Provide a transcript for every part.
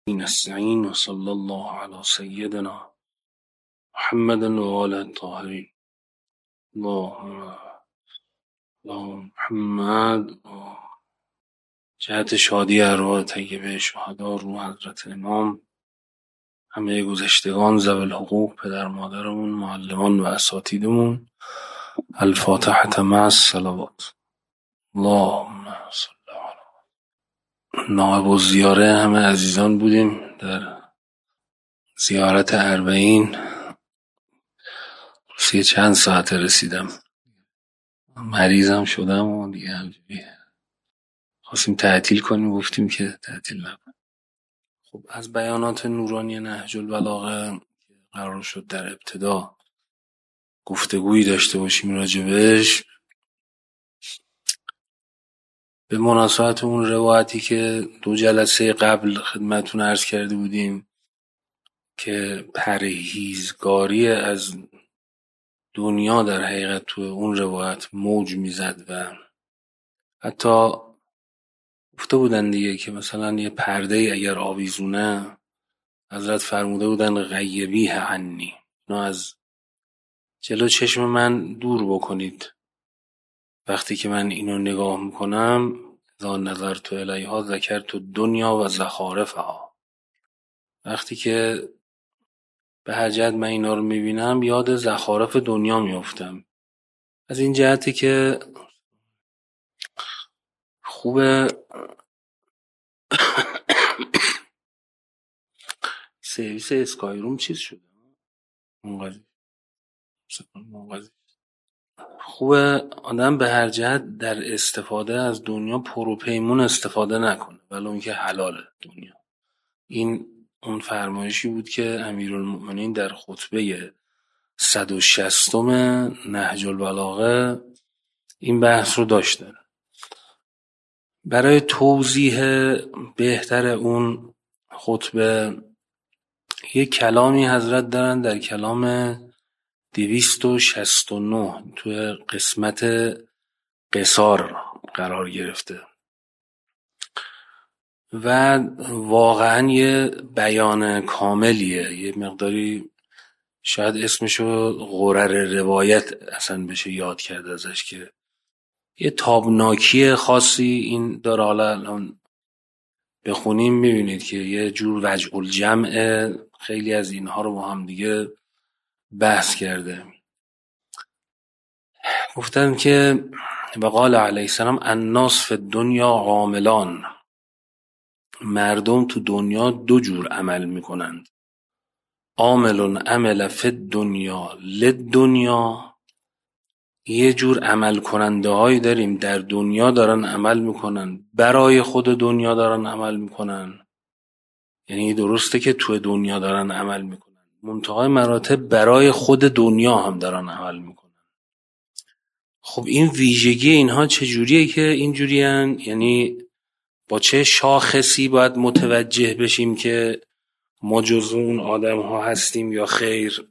نستعين وصلى الله على سيدنا محمد وآله الطاهرين. اللهم محمد. جهت شادی ارواح طیبه شهدا، روح حضرت امام، همه گذشتگان، ذوی الحقوق، پدر مادرمون، معلمان و اساتیدمون. الفاتحة مع الصلوات. اللهم صل علی. نائب الزیاره همه عزیزان بودیم در زیارت اربعین. چند ساعت رسیدم، مریضم شدم و دیگه همجوری خواستیم تعطیل کنیم، گفتیم که تعطیل نکنیم. خب از بیانات نورانی نهج البلاغه قرار شد در ابتدا گفتگویی داشته باشیم راجبش، به مناسبت اون روایتی که 2 جلسه قبل خدمتون عرض کرده بودیم که پرهیزگاری از دنیا در حقیقت تو اون روایت موج میزد و حتی گفته بودن دیگه که مثلا یه پرده اگر آویزونه، حضرت فرموده بودن غیبیه عنی، اینو از جلو چشم من دور بکنید. وقتی که من اینو نگاه میکنم، اذا نظرت الیها ذکرت دنیا و زخارفها، وقتی که به هر جهت من اینا رو میبینم یاد زخارف دنیا میافتم. از این جهتی که خوبه سرویس اسکای روم چیز شده منقضی. خوبه آدم به هر جهت در استفاده از دنیا پروپیمون استفاده نکنه، ولی اون که حلاله دنیا. این اون فرمایشی بود که امیرالمؤمنین در خطبه 160 نهج البلاغه این بحث رو داشتن. برای توضیح بهتر اون خطبه یک کلامی حضرت دارن در کلام 269 توی قسمت قصار قرار گرفته و واقعا یه بیان کاملیه. یه مقداری شاید اسمشو غرر روایت اصلا بشه یاد کرد ازش، که یه تابناکی خاصی این داره. حالا الان بخونیم میبینید که یه جور وجه الجمع خیلی از اینها رو با هم دیگه بحث کرده. گفتن که وقال علیه السلام الناس فی الدنیا عاملان، مردم تو دنیا 2 جور عمل میکنند. عاملون عمل فی الدنیا للدنیا، یه جور عمل کننده هایی داریم در دنیا دارن عمل میکنن، برای خود دنیا دارن عمل میکنن. یعنی درسته که تو دنیا دارن عمل میکنن، منتهای مراتب برای خود دنیا هم دارن عمل میکنن. خب این ویژگی اینها چجوریه که اینجورین؟ یعنی با چه شاخصی باید متوجه بشیم که ما جزو اون آدم ها هستیم یا خیر؟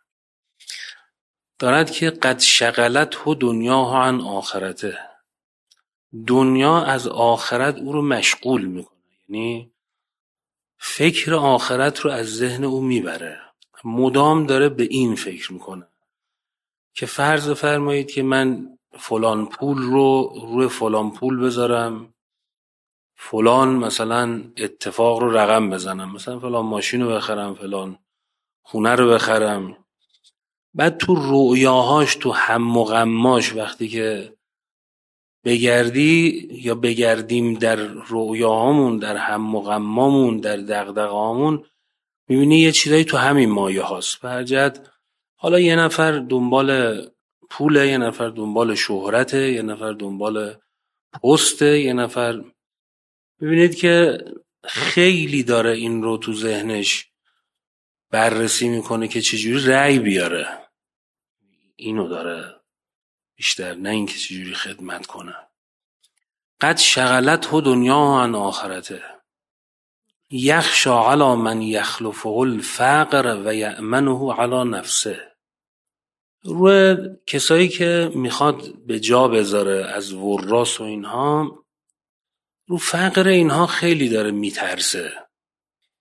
دارد که قد شغلته دنیاها عن آخرته، دنیا از آخرت او رو مشغول میکنه، یعنی فکر آخرت رو از ذهن او میبره، مدام داره به این فکر میکنه که فرض فرمایید که من فلان پول رو روی فلان پول بذارم، فلان مثلا اتفاق رو رقم بزنم، مثلا فلان ماشین رو بخرم، فلان خونه رو بخرم. بعد تو رؤیاهاش، تو هم و غماش وقتی که بگردی یا بگردیم در رؤیاهامون، در هم و غمامون، در دغدغه‌هامون، میبینی یه چیزایی تو همین مایه هاست. به هر جهت حالا یه نفر دنبال پوله، یه نفر دنبال شهرته، یه نفر دنبال پسته، یه نفر، میبینید که خیلی داره این رو تو ذهنش بررسی میکنه که چجوری رأی بیاره. اینو داره بیشتر، نه این که چجوری خدمت کنه. قد شغلته دنیا عن آخرته یخشى علی من یخلفه الفقر و یأمنه علی نفسه. روی کسایی که میخواد به جا بذاره از وراث و اینها، رو فقر اینها خیلی داره میترسه.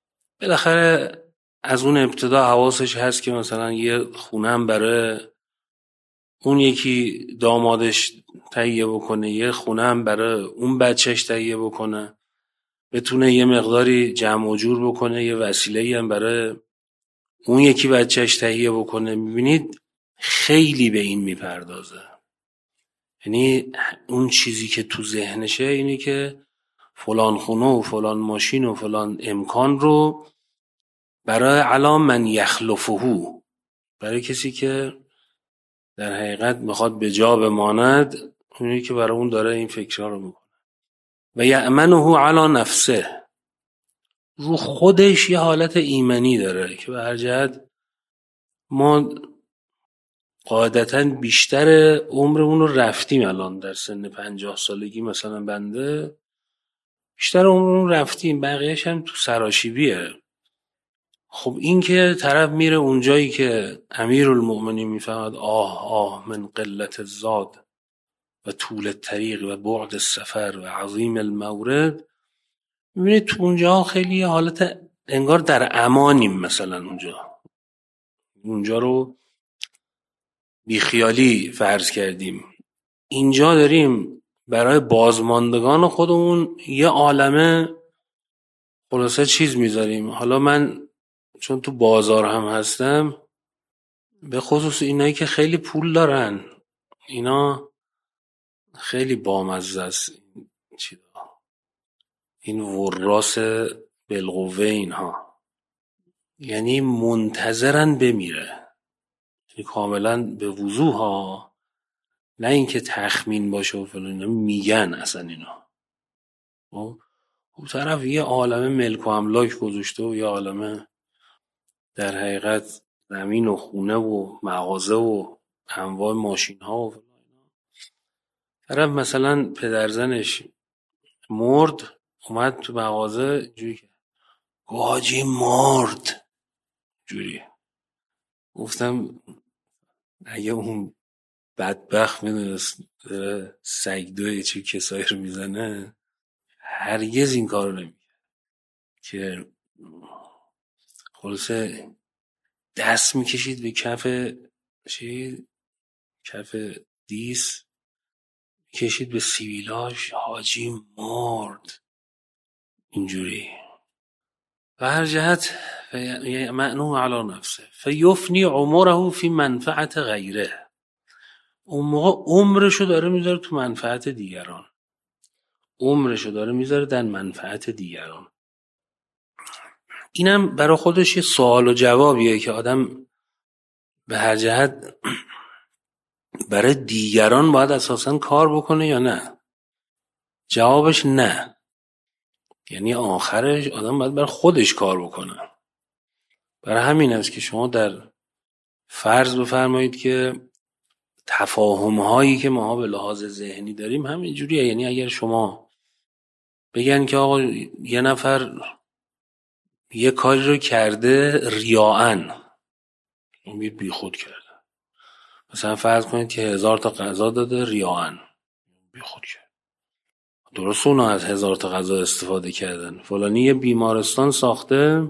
بالاخره از اون ابتدا حواسش هست که مثلا یه خونم برای اون یکی دامادش تهیه بکنه، یه خونم برای اون بچهش تهیه بکنه، بتونه یه مقداری جمع و جور بکنه، یه وسیله‌ای هم برای اون یکی بچهش تهیه بکنه. میبینید خیلی به این میپردازه. یعنی اون چیزی که تو ذهنشه اینه که فلان خونه و فلان ماشین و فلان امکان رو برای علا من یخلفه، برای کسی که در حقیقت میخواد به جا بماند، اونی که برای اون داره این فکرها رو میکنه. و یأمنه علی نفسه، رو خودش یه حالت ایمنی داره که به هر جهت ما قاعدتا بیشتر عمرمون رو رفتیم. الان در سن 50 سالگی مثلا بنده بیشتر عمرمون رفتیم، بقیهش هم تو سراشیبیه. خب این که طرف میره اونجایی که امیرالمؤمنین میفهمد آه آه من قلت الزاد و طول الطریق و بعد السفر و عظیم المورد، میبینید تو اونجا خیلی حالت انگار در امانیم. مثلا اونجا رو بیخیالی فرض کردیم، اینجا داریم برای بازماندگان خودمون یه عالمه خلاصه چیز میذاریم. حالا من چون تو بازار هم هستم، به خصوص اینایی که خیلی پول دارن، اینا خیلی بامزه است. این وراث بالقوه اینها، یعنی منتظرن بمیره، یعنی کاملا به وضوح ها، نه اینکه تخمین باشه و فلان، اینا میگن اصلا اینا. خب طرف یه عالمه ملک و املاک گذاشته و یه عالمه در حقیقت زمین و خونه و مغازه و انواع ماشین ها و فلان. طرف مثلا پدرزنش مرد، اومد تو مغازه جوری که حاجی مرد جوری. گفتم اگه اون بدبخت میدونست سگدوی چه کسایی رو میزنه، هرگز این کار رو نمیگه. که خلاصه دست میکشید به کف دیس، کشید به سیبیلاش، حاجی مرد اینجوری. و هر جهت معنوه علی نفسه فیفنی عمره فی منفعت غیره، اون موقع عمرشو داره میذاره تو منفعت دیگران، عمرشو داره میذاره در منفعت دیگران. اینم برای خودش یه سوال و جوابیه که آدم به هر جهت برای دیگران باید اساساً کار بکنه یا نه. جوابش نه، یعنی آخرش آدم باید برای خودش کار بکنه. برای همین است که شما در فرض بفرمایید که تفاهم هایی که ما به لحاظ ذهنی داریم همین جوریه. یعنی اگر شما بگن که آقا یه نفر یه کاری رو کرده ریاءن، امید بی خود کرده، مثلا فرض کنید که 1000 تا غذا داده ریاءن، بی خود کرده. درست اونا از 1000 تا غذا استفاده کردن، فلانی یه بیمارستان ساخته،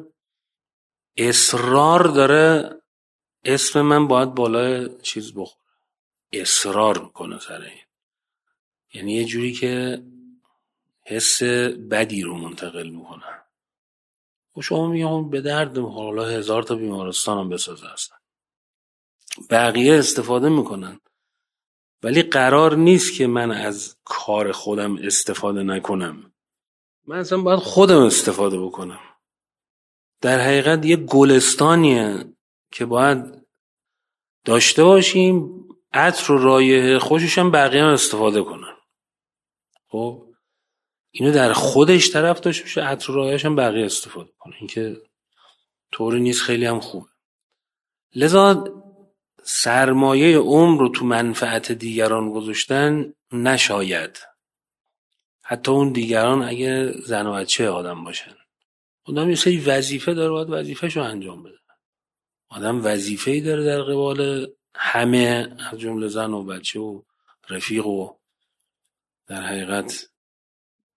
اصرار داره اسم من باید بالای چیز بخوره، اصرار میکنه سر این. یعنی یه جوری که حس بدی رو منتقل میکنه. و شما میگم به درد حالا 1000 تا بیمارستان هم بسازه هستن، بقیه استفاده میکنن، ولی قرار نیست که من از کار خودم استفاده نکنم. من اصلا باید خودم استفاده بکنم. در حقیقت یه گلستانیه که باید داشته باشیم، عطر و رایحه خوشش هم بقیه هم استفاده کنن. خب اینو در خودش طرف داشته باشه، عطر و رایحه‌ش هم بقیه استفاده کنن. این که طوری نیست، خیلی هم خوبه. لذا سرمایه عمر رو تو منفعت دیگران گذاشتن نشاید، حتی اون دیگران اگه زن و بچه آدم باشن. آدم یه سری وظیفه داره، باید وظیفه‌شو انجام بده. آدم وظیفه‌ای داره در قبال همه، از جمله زن و بچه و رفیق و در حقیقت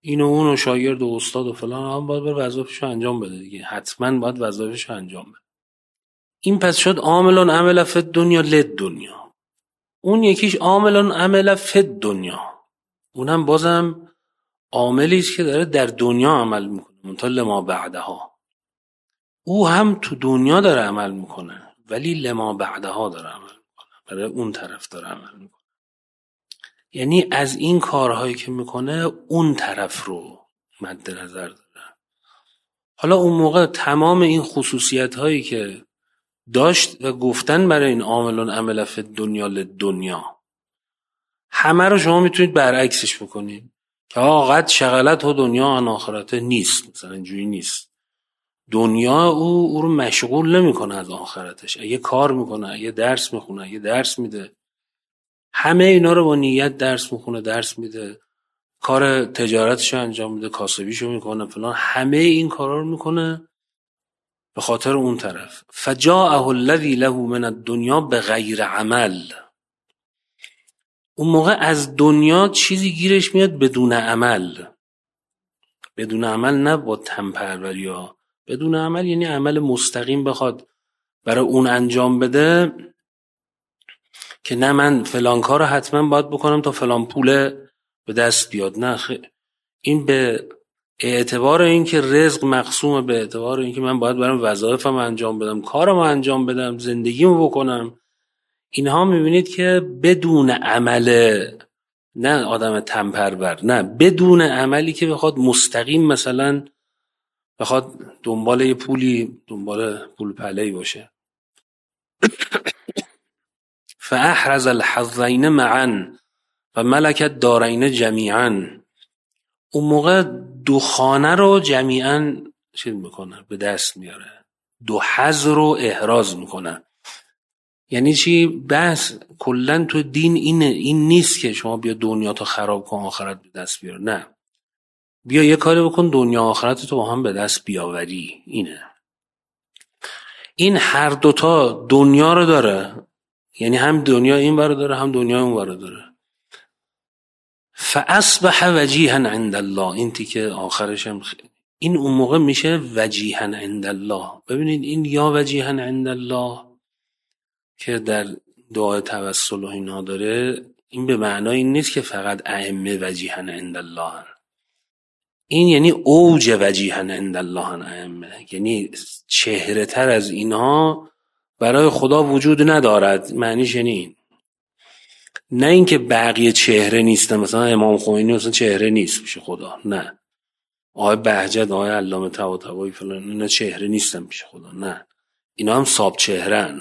این و اون و شاگرد و استاد و فلان هم باید بر وظایفشو انجام بده دیگه، حتما باید وظایفشو انجام بده. این پس شد عامل عمل فی الدنیا للدنیا. اون یکیش عامل عمل فی الدنیا، اونم بازم عاملی است که داره در دنیا عمل میکنه، منتها لما بعدها. او هم تو دنیا داره عمل میکنه ولی لما بعدها داره عمل میکنه، برای اون طرف داره عمل میکنه. یعنی از این کارهایی که میکنه اون طرف رو مد نظر داره. حالا اون موقع تمام این خصوصیت هایی که داشت و گفتن برای این عاملون عمل فی الدنیا للدنیا، همه رو شما میتونید برعکسش بکنید که قد شغلت و دنیا عن آخرته نیست، مثلا اینجوری نیست. دنیا او رو مشغول نمیکنه از آخرتش. اگه کار میکنه، اگه درس میخونه، اگه درس میده، همه اینا رو با نیت درس میخونه، درس میده، کار تجارتشو انجام میده، کاسبیشو میکنه فلان، همه این کارا رو میکنه به خاطر اون طرف. فجاءه الذی له من الدنیا بغیر عمل. اون موقع از دنیا چیزی گیرش میاد بدون عمل. بدون عمل نه با تنپروری ها، بدون عمل یعنی عمل مستقیم بخواد برای اون انجام بده که نه من فلان کار رو حتما باید بکنم تا فلان پول به دست بیاد. نه این به اعتبار اینکه رزق مقسومه، به اعتبار اینکه من باید برام وظایفم انجام بدم، کارم انجام بدم، زندگیمو بکنم، اینها میبینید که بدون عمل، نه آدم تنپرور، نه بدون عملی که بخواد مستقیم مثلا بخواد دنبال یه پولی، دنبال پول پله‌ای باشه. فاحرز الحظین معا و ملک الدارین جمیعا. اون موقع دو خانه رو جمیعا چیز میکنه، به دست میاره. دو حظ رو احراز میکنه. یعنی چی؟ بحث کلن تو دین این نیست که شما بیا دنیا تو خراب کن آخرت به دست بیار. نه، بیا یه کاری بکن دنیا آخرت تو با هم به دست بیاوری. اینه. این هر دوتا دنیا رو داره، یعنی هم دنیا این ور داره هم دنیا اون ور داره. فاصبح وجیها عند الله. این تیکه آخرش هم این اون موقع میشه وجیها عند الله. ببینید این یا وجیها عند الله که در دعای توسل و اینا داره، این به معنای این نیست که فقط ائمه وجیها عند الله هن. این یعنی اوج وجیها عند الله هن ائمه، یعنی چهره تر از اینها برای خدا وجود ندارد. معنیش یعنی این، نه اینکه بقیه چهره نیستن، مثلا امام خمینی مثلا چهره نیست پیش خدا، نه. آقای بهجت، آقای علامه طباطبایی فلان، اینا چهره نیستن پیش خدا، نه. اینا هم ساب چهرهن.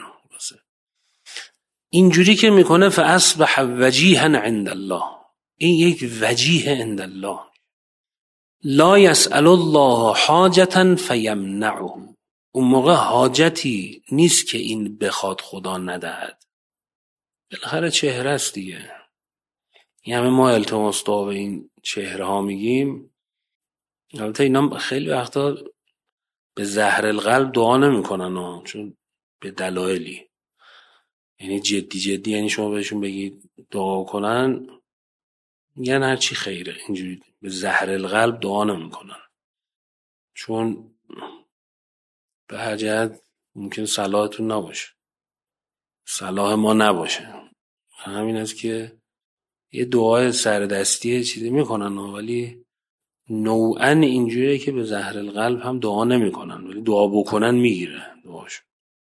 اینجوری که میکنه فاصبح وجیها عند الله. این یک وجیه عند الله. لا یسأل الله حاجتا فیمنعه. اون موقع حاجتی نیست که این بخواد خدا ندهد. بالاخره چهره است دیگه. این همه ما التماس دعا به این چهره ها میگیم. البته اینا خیلی وقتا به زهر القلب دعا نمیکنن، چون به دلایلی، یعنی جدی یعنی شما بهشون بگید دعا کنن میگن هر چی خیره. اینجوری به زهر القلب دعا نمیکنن، چون به هر جهت ممکن صلاحتون نباشه، صلاح ما نباشه. همین است که یه دعای سردستی چیزی میکنن ولی نوعا اینجوریه که به زهر القلب هم دعا نمیکنن، ولی دعا بکنن میگیره دعاشون.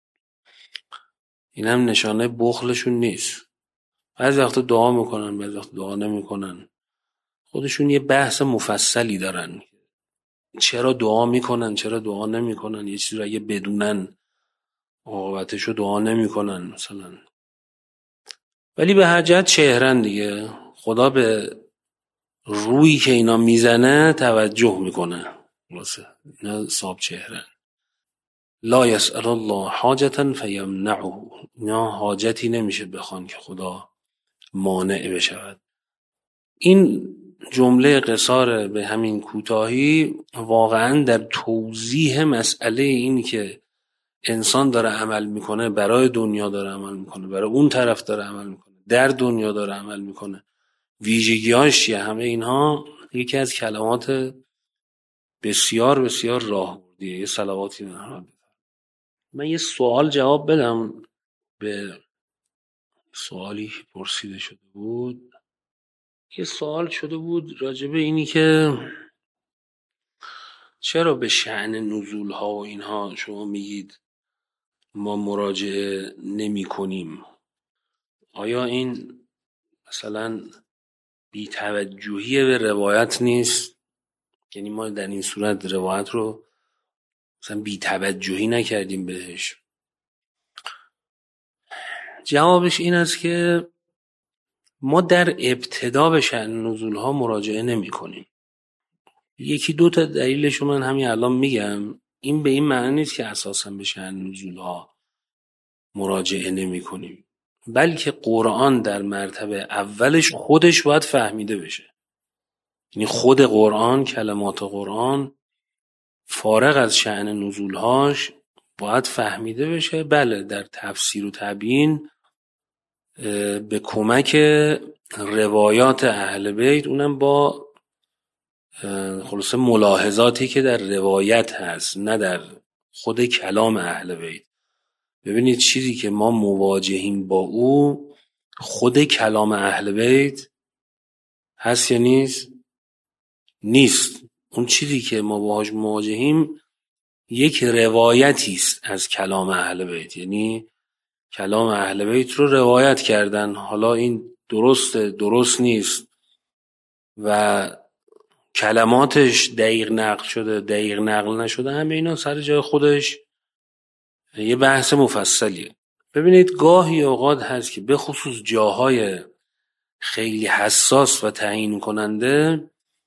این هم نشانه بخلشون نیست. بعضی وقتا دعا میکنن، بعضی وقتا دعا نمیکنن. خودشون یه بحث مفصلی دارن چرا دعا میکنن چرا دعا نمیکنن. یه چیزی رو اگه بدونن عاقبتشو دعا نمیکنن مثلا. ولی به هر جهت چهرن دیگه. خدا به روی که اینا میزنه توجه میکنه. واسه اینا صاحب چهرن. لا یسأل الله حاجتا فیمنعه. اینا حاجتی نمیشه بخوان که خدا مانع بشود. این جمله قصار به همین کوتاهی واقعا در توضیح مسئله این که انسان داره عمل میکنه، برای دنیا داره عمل میکنه، برای اون طرف داره عمل میکنه، در دنیا داره عمل میکنه، ویژگی‌هاش چیه، همه اینها یکی از کلمات بسیار بسیار راهبردیه. یه صلواتی من یه سوال جواب بدم به سوالی که پرسیده شده بود. یه سوال شده بود راجع به اینی که چرا به شأن نزول ها و اینها شما میگید ما مراجعه نمی کنیم؟ آیا این مثلا بی‌توجهی به روایت نیست؟ یعنی ما در این صورت روایت رو مثلا بی‌توجهی نکردیم بهش؟ جوابش این است که ما در ابتدا به شأن نزول ها مراجعه نمی کنیم. یکی دو تا دلیلشو من همین الان میگم. این به این معنی نیست که اساسا به شأن نزول ها مراجعه نمی کنیم، بلکه قرآن در مرتبه اولش خودش باید فهمیده بشه. یعنی خود قرآن، کلمات قرآن فارغ از شأن نزولهاش باید فهمیده بشه. بله در تفسیر و تبیین به کمک روایات اهل بیت، اونم با خلاصه ملاحظاتی که در روایت هست نه در خود کلام اهل بیت. ببینید چیزی که ما مواجهیم با او خود کلام اهل بیت هست یا نیست؟ نیست. اون چیزی که ما باهاش مواجهیم یک روایتی است از کلام اهل بیت. یعنی کلام اهل بیت رو روایت کردن، حالا این درست نیست و کلماتش دقیق نقل شده دقیق نقل نشده، همه اینا سر جای خودش یه بحث مفصلیه. ببینید گاهی اوقات هست که به خصوص جاهای خیلی حساس و تعیین کننده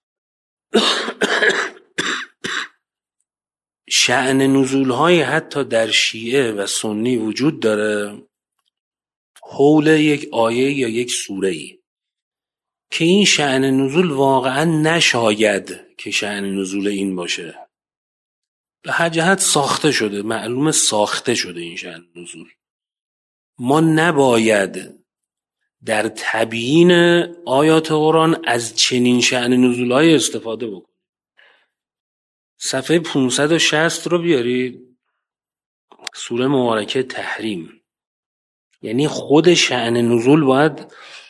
شأن نزول‌های حتی در شیعه و سنی وجود داره حول یک آیه یا یک سوره‌ای که این شأن نزول واقعا نشاید که شأن نزول این باشه، به هر جهت ساخته شده، معلومه ساخته شده این شأن نزول. ما نباید در تبیین آیات قرآن از چنین شأن نزول‌های استفاده بکنیم. صفحه 560 رو بیارید، سوره مبارکه تحریم. یعنی خود شأن نزول باید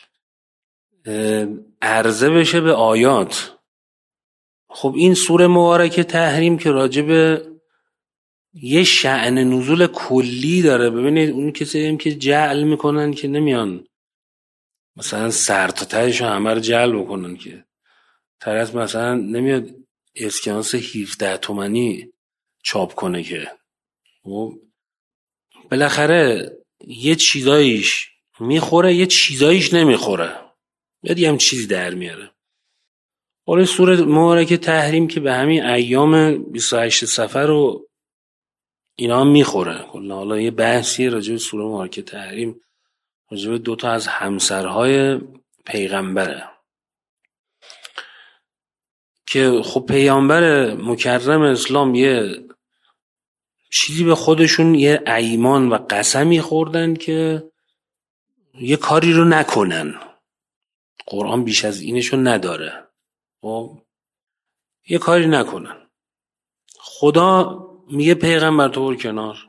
عرضه بشه به آیات. خب این سوره مبارکه تحریم که راجع به یه شأن نزول کلی داره. ببینید اون کسی هم که جعل میکنن که نمیان مثلا سر تا تهش همه رو جعل بکنن، که طرف مثلا نمیاد اسکناس 17 تومانی چاپ کنه که بالاخره یه چیزایش میخوره یه چیزایش نمیخوره، یاد یه هم چیزی در میاره. حالا سوره مبارکه تحریم که به همین ایام 28 صفر رو اینا هم میخوره. حالا یه بحثی راجع به سوره مبارکه تحریم راجع به 2 تا از همسرهای پیغمبره که خب پیامبر مکرم اسلام یه چیزی به خودشون یه ایمان و قسمی خوردن که یه کاری رو نکنن. قرآن بیش از اینشون نداره. خب یه کاری نکنن. خدا میگه پیغمبر تو کنار،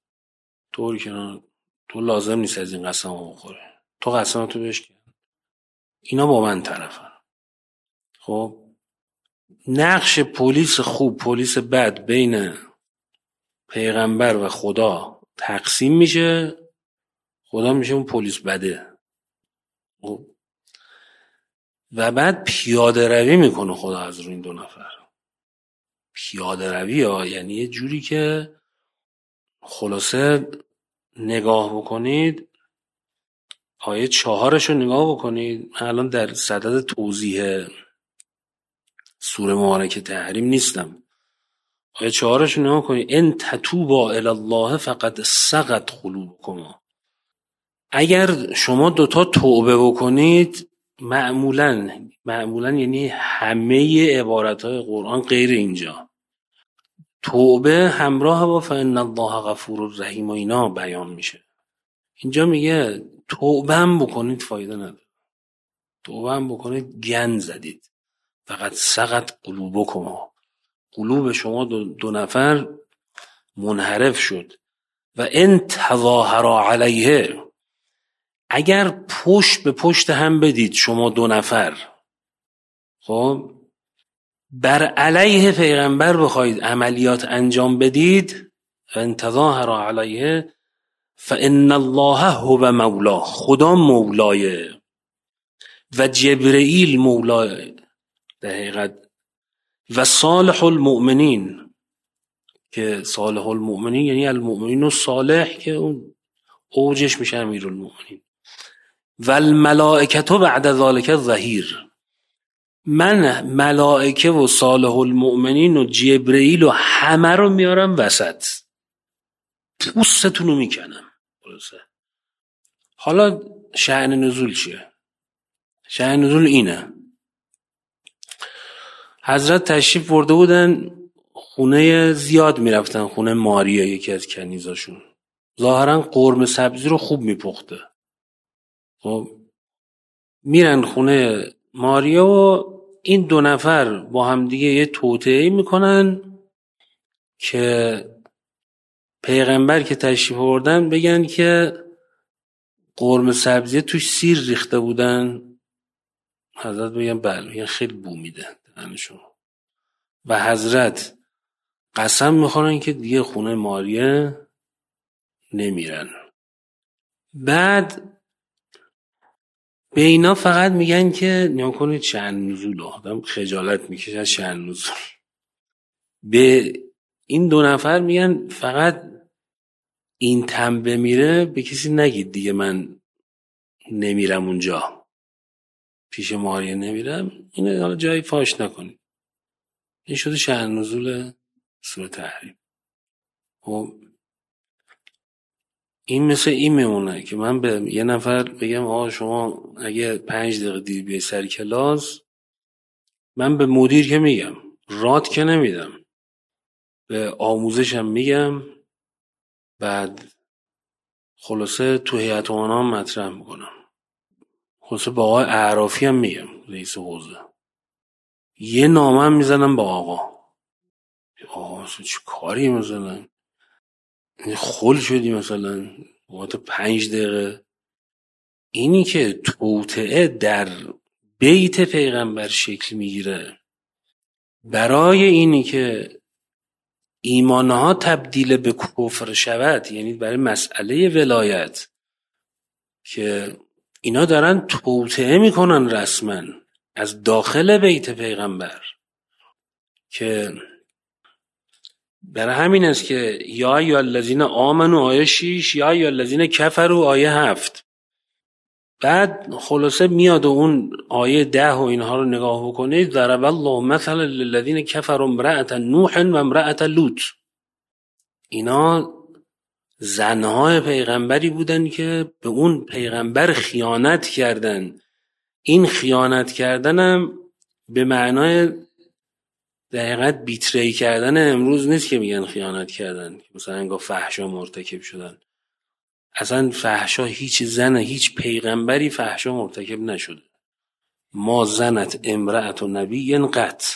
تو لازم نیست از این قسم رو بخوره، تو قسمتو بشکن، اینا با من طرفن. خب نقش پلیس خوب پلیس بد بین پیغمبر و خدا تقسیم میشه، خدا میشه اون پلیس بده. خب و بعد پیاده روی میکنه خدا از روی این 2 نفر. پیاده روی یعنی یه جوری که خلاصه نگاه بکنید، آیه 4 رو نگاه بکنید. من الان در صدد توضیح سوره مبارکه تحریم نیستم. آیه 4 رو نگاه کنید. ان تتوبا الی الله فقد صغت قلوبکما. اگر شما 2 تا توبه بکنید، معمولاً یعنی همه عبارتهای قرآن غیر اینجا، توبه همراه با فإن الله غفور رحیم و اینا بیان میشه. اینجا میگه توبه هم بکنید فایده نداره، توبه هم بکنید گند زدید. فقط سقط قلوبکم، قلوب شما دو نفر منحرف شد. و ان تظاهرا علیه، اگر پشت به پشت هم بدید شما دو نفر، خب بر علیه پیغمبر بخواید عملیات انجام بدید، ان تظاهرا علیه فان الله هو مولاه، خدا مولایه و جبرئیل مولایه در حقیقت و صالح المؤمنین، که صالح المؤمنین یعنی المؤمنین الصالح که اون اوجش میشه امیرالمؤمنین، و الملائکه بعد ذلک ظهیر، من ملائکه و صالح المؤمنین و جبرئیل و همه رو میارم وسط، پوستتون رو میکنم. حالا شأن نزول چیه؟ شأن نزول اینه، حضرت تشریف برده بودن خونه زیاد میرفتن، خونه ماریا یکی از کنیزاشون، ظاهرا قرمه سبزی رو خوب میپخته. خب میرن خونه ماریا و این دو نفر با هم دیگه یه توطئه‌ای میکنن که پیغمبر که تشریف آوردن بگن که قرمه سبزی توش سیر ریخته بودن. حضرت بگن بله، بگن خیلی بو میده دهنشون. و حضرت قسم میخورن که دیگه خونه ماریه نمیرن. بعد به اینا فقط میگن که نیا کنید شأن نزول، آدم خجالت میکشه از شأن نزول. به این دو نفر میگن فقط این تنبه میره به کسی نگید دیگه من نمیرم اونجا، پیش ماریه نمیرم، اینو حالا جایی فاش نکنید. این شده شأن نزول سوره تحریم. خب این مثل این میمونه که من به یه نفر بگم آقا شما اگه 5 دقیقه دیر بیای سر کلاس، من به مدیر که میگم، رات که نمیدم، به آموزشم میگم، بعد خلاصه تو هیئت امنا مطرح میکنم، خلاصه با آقای اعرافی هم میگم، رئیس حوزه، یه نامه هم میزنم با آقا چه کاری مثلا خل شدی مثلا وقت 5 دقیقه. اینی که توطئه در بیت پیغمبر شکل میگیره برای اینی که ایمانها تبدیل به کفر شود، یعنی برای مسئله ولایت که اینا دارن توطئه میکنن رسما از داخل بیت پیغمبر، که برای همین است که یا ایها الذین آمنوا آیه 6، یا ایها الذین کفروا آیه 7. بعد خلاصه میاد و اون آیه 10 و اینها رو نگاه بکنید، ضرب الله مثلا للذین کفروا امرأة نوح و امرأة لوط. اینا زنهای پیغمبری بودن که به اون پیغمبر خیانت کردن. این خیانت کردنم به معنای دقیقت بیتری کردن امروز نیست که میگن خیانت کردن، مثلا انگار فحشا مرتکب شدن. اصلا فحشا هیچ زن، هیچ پیغمبری فحشا مرتکب نشده. ما زنت امرأت و نبی قط.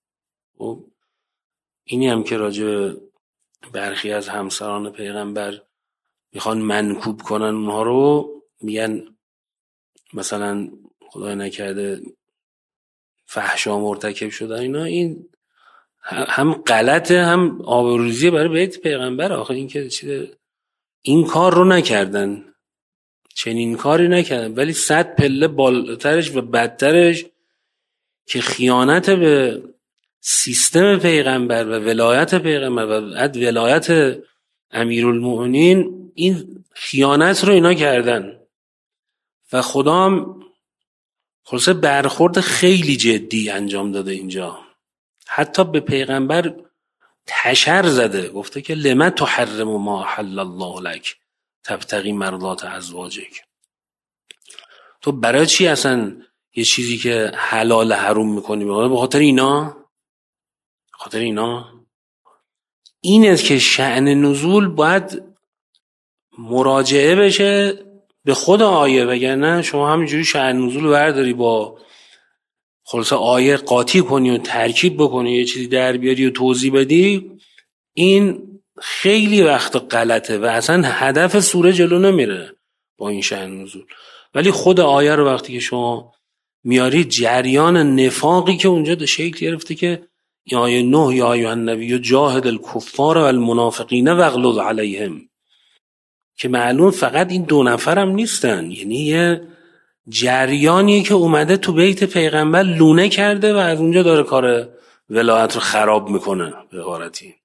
اینی هم که راجع برخی از همسران پیغمبر میخوان منکوب کنن اونها رو، میگن مثلا خدای نکرده فحشا مرتکب شدن اینا، این هم غلطه هم آبروریزیه برای بیت پیغمبر. آخه این که این کار رو نکردن، چنین کاری نکردن، ولی 100 پله بالاترش و بدترش که خیانت به سیستم پیغمبر و ولایت پیغمبر و ولایت امیرالمؤمنین، این خیانت رو اینا کردن. و خدا هم خلاصه برخورد خیلی جدی انجام داده اینجا، حتی به پیغمبر تشر زده، گفته که لما تحرم ما احل الله لک تبتغی مرضات ازواجک. تو برای چی اصلا یه چیزی که حلال حروم میکنی؟ به خاطر اینا؟ خاطر اینا؟ این است که شأن نزول باید مراجعه بشه به خود آیه، وگرنه شما همینجوری شأن نزول برداری با خلاصه آیه قاطی کنی و ترکیب بکنی یه چیزی در بیاری و توضیح بدی، این خیلی وقت غلطه و اصلا هدف سوره جلو نمیره با این شأن نزول. ولی خود آیه رو وقتی که شما میاری، جریان نفاقی که اونجا شکل گرفته که این آیه 9 یا ایها النبی جاهد الکفار و المنافقین واغلظ علیهم، که معلوم فقط این دو نفر هم نیستن، یعنی یه جریانی که اومده تو بیت پیغمبر لونه کرده و از اونجا داره کار ولایت رو خراب میکنه به عبارتی.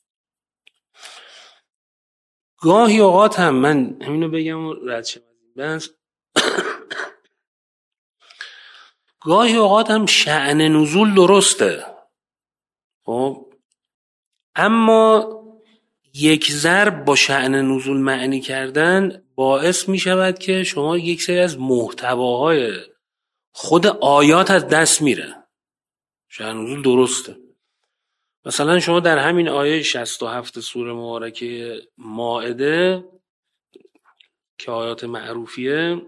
گاهی اوقات هم من همینو بگم و رد شم بس، گاهی اوقات هم شأن نزول درسته، خب اما یک ضرب با شأن نزول معنی کردن باعث می شود که شما یک سری از محتواهای خود آیات از دست میره. شأن نزول درسته. مثلا شما در همین آیه 67 سوره مبارکه مائده که آیات معروفیه،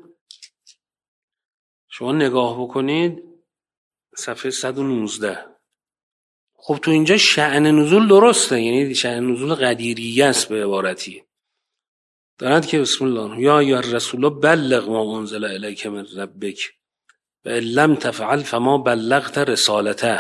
شما نگاه بکنید صفحه 119. خب تو اینجا شأن نزول درسته، یعنی شأن نزول قدیریه است به عبارتی. دارد که بسم الله یا ایها الرسول بلغ ما انزل الیک من ربک و ان لم تفعل فما بلغت رسالته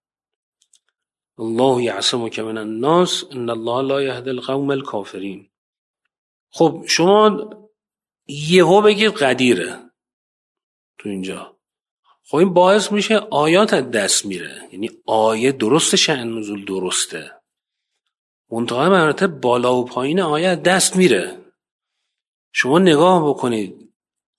الله یعصمک من الناس ان الله لا یهدی القوم الکافرین. خب شما یهو بگید قدیره تو اینجا، خب این باعث میشه آیات از دست میره. یعنی آیه درسته، شأن نزول درسته، منتها مراتب بالا و پایین آیه از دست میره. شما نگاه بکنید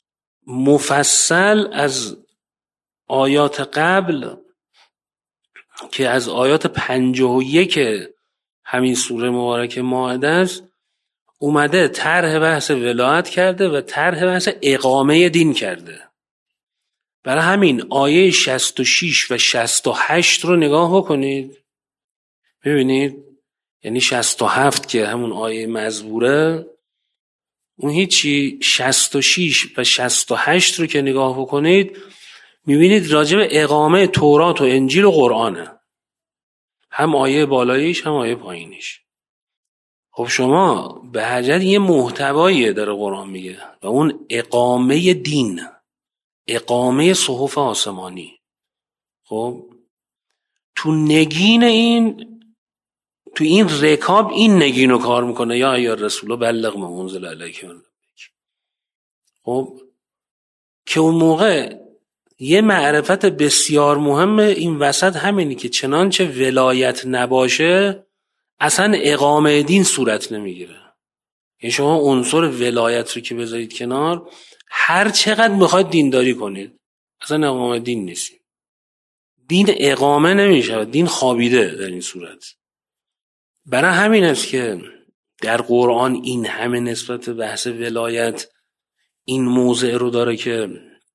مفصل از آیات قبل که از آیات 51 همین سوره مبارکه مائده است اومده طرح بحث ولایت کرده و طرح بحث اقامه دین کرده. برای همین آیه 66 و 68 رو نگاه بکنید ببینید، یعنی 67 که همون آیه مزبوره اون هیچی، 66 و 68 رو که نگاه بکنید میبینید راجع به اقامه تورات و انجیل و قرآنه، هم آیه بالاییش هم آیه پایینیش. خب شما به حجت یه محتوایی داره قرآن میگه و اون اقامه دین، اقامه صحف آسمانی. خب تو نگین این، تو این رکاب این نگین رو کار میکنه یا ایها الرسول بلغ ما انزل الیک من ربک. خب که اون موقع یه معرفت بسیار مهمه این وسط همینی که چنانچه ولایت نباشه اصلا اقامه دین صورت نمیگیره. یعنی شما عنصر ولایت رو که بذارید کنار، هر چقدر میخواید دینداری کنید اصلا اقامه دین نیست. دین اقامه نمیشه، دین خوابیده در این صورت. برای همین است که در قرآن این همه نسبت به بحث ولایت این موضع رو داره که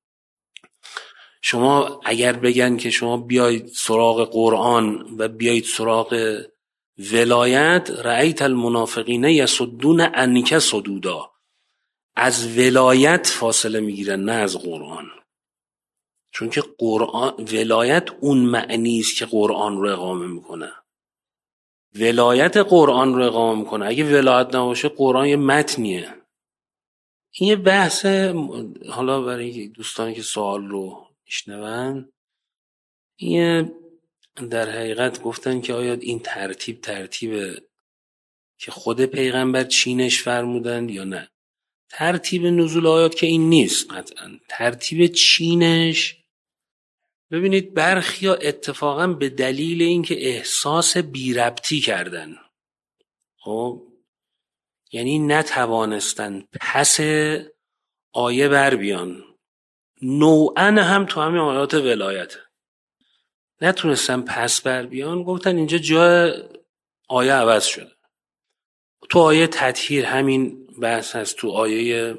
شما اگر بگن که شما بیایید سراغ قرآن و بیایید سراغ ولایت، رأیت المنافقین یصدون عنک صدودا، از ولایت فاصله میگیرن نه از قرآن. چون که قرآن ولایت اون معنی است که قرآن رو اقامه میکنه، ولایت قرآن رو اقامه میکنه. اگه ولایت نباشه قرآن یه متنیه. این یه بحث، حالا برای دوستانی که سوال رو میشنون، این در حقیقت گفتن که آیا این ترتیب که خود پیغمبر چینش فرمودند یا نه. ترتیب نزول آیات که این نیست قطعا. ترتیب چینش، ببینید برخیا اتفاقا به دلیل اینکه احساس بی ربطی کردن، خب یعنی نتوانستن پس آیه بر بیان، نوعا هم تو همین آیات ولایت نتونستن پس بر بیان، گفتن اینجا جای آیه عوض شده. تو آیه تطهیر همین بحث هست، تو آیه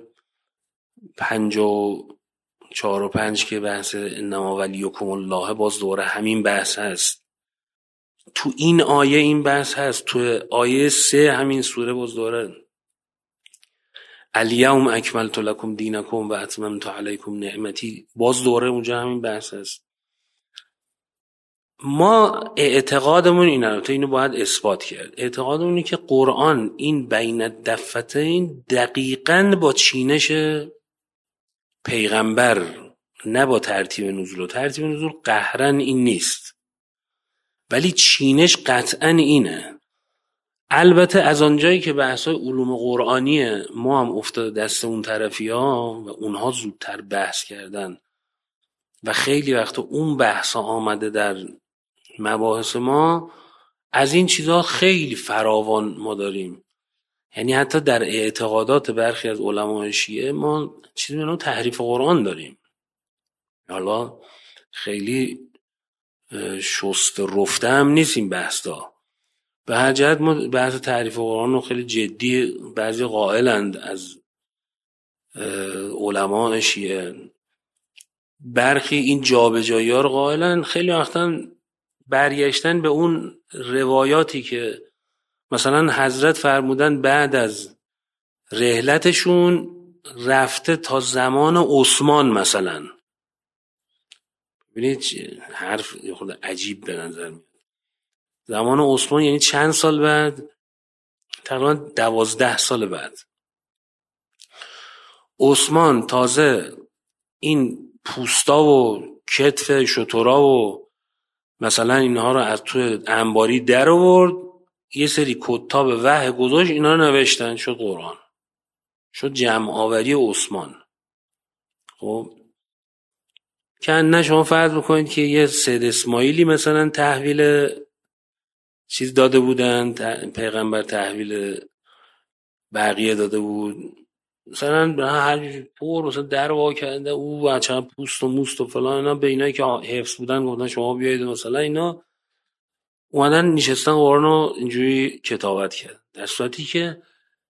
54 و 5 که بحث انما ولیکم الله باز دوره همین بحث هست. تو این آیه این بحث هست. تو آیه 3 همین سوره باز دوره الیوم اکملت لکم دینکم و اتممت علیکم نعمتی، باز دوره اونجا همین بحث هست. ما اعتقادمون اینه، تو اینو باید اثبات کرد، اعتقادمون اینه که قرآن این بین الدفتین دقیقاً با چینش پیغمبر، نه با ترتیب نزول. و ترتیب نزول قهرن این نیست، ولی چینش قطعاً اینه. البته از آنجایی که بحث‌های علوم قرآنیه ما هم افتاده دست اون طرفی‌ها و اونها زودتر بحث کردن و خیلی وقت اون بحثا آمده در مباحث ما، از این چیزها خیلی فراوان ما داریم. یعنی حتی در اعتقادات برخی از علمای شیعه ما چیزی به نام تحریف قرآن داریم. حالا خیلی شست رفته هم نیست این بحثا. به هر جهت ما بحث تحریف قرآن رو خیلی جدی بعضی قائلند از علمای شیعه، برخی این جابجایی ها رو قائلند. خیلی وقتا برگشتن به اون روایاتی که مثلا حضرت فرمودن بعد از رحلتشون رفته تا زمان عثمان مثلا. ببینید حرف خود عجیب به نظر میاد. زمان عثمان یعنی چند سال بعد؟ تقریبا 12 سال بعد. عثمان تازه این پوستا و کتف شترا و مثلا اینها رو از تو انباری در آورد، یه سری کتاب وحی گذاشت، اینا رو نوشتن، شد قرآن، شد جمع آوری عثمان. خب که نه شما فرض بکنید که یه سید اسماعیلی مثلا تحویل چیز داده بودن، پیغمبر تحویل بقیه داده بود، مثلا هر پر مثلا در وا کرده او بچه‌ها پوست و موست و فلان، اینا به اینایی که حفظ بودن گفتن شما بیایید مثلا اینا اومدن نشستن قرآن رو اینجوری کتابت کرد، در صورتی که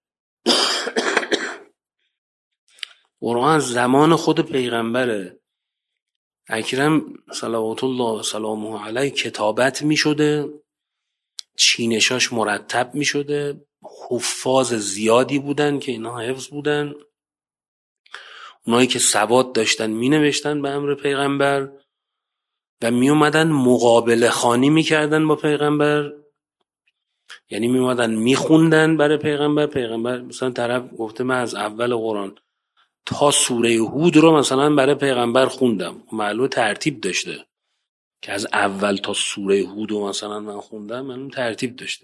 قرآن زمان خود پیغمبر اکرم صلوات الله سلامه علیه کتابت می شده، چینشاش مرتب می شده، حفاظ زیادی بودن که اینا حفظ بودن، اونایی که سواد داشتن می نوشتن به امر پیغمبر و می اومدن مقابله خوانی می کردن با پیغمبر. یعنی می اومدن می خوندن برای پیغمبر مثلا طرف گفته من از اول قرآن تا سوره هود رو مثلا برای پیغمبر خوندم، معلومه ترتیب داشته که از اول تا سوره هود رو مثلا من خوندم، معلومه ترتیب داشته.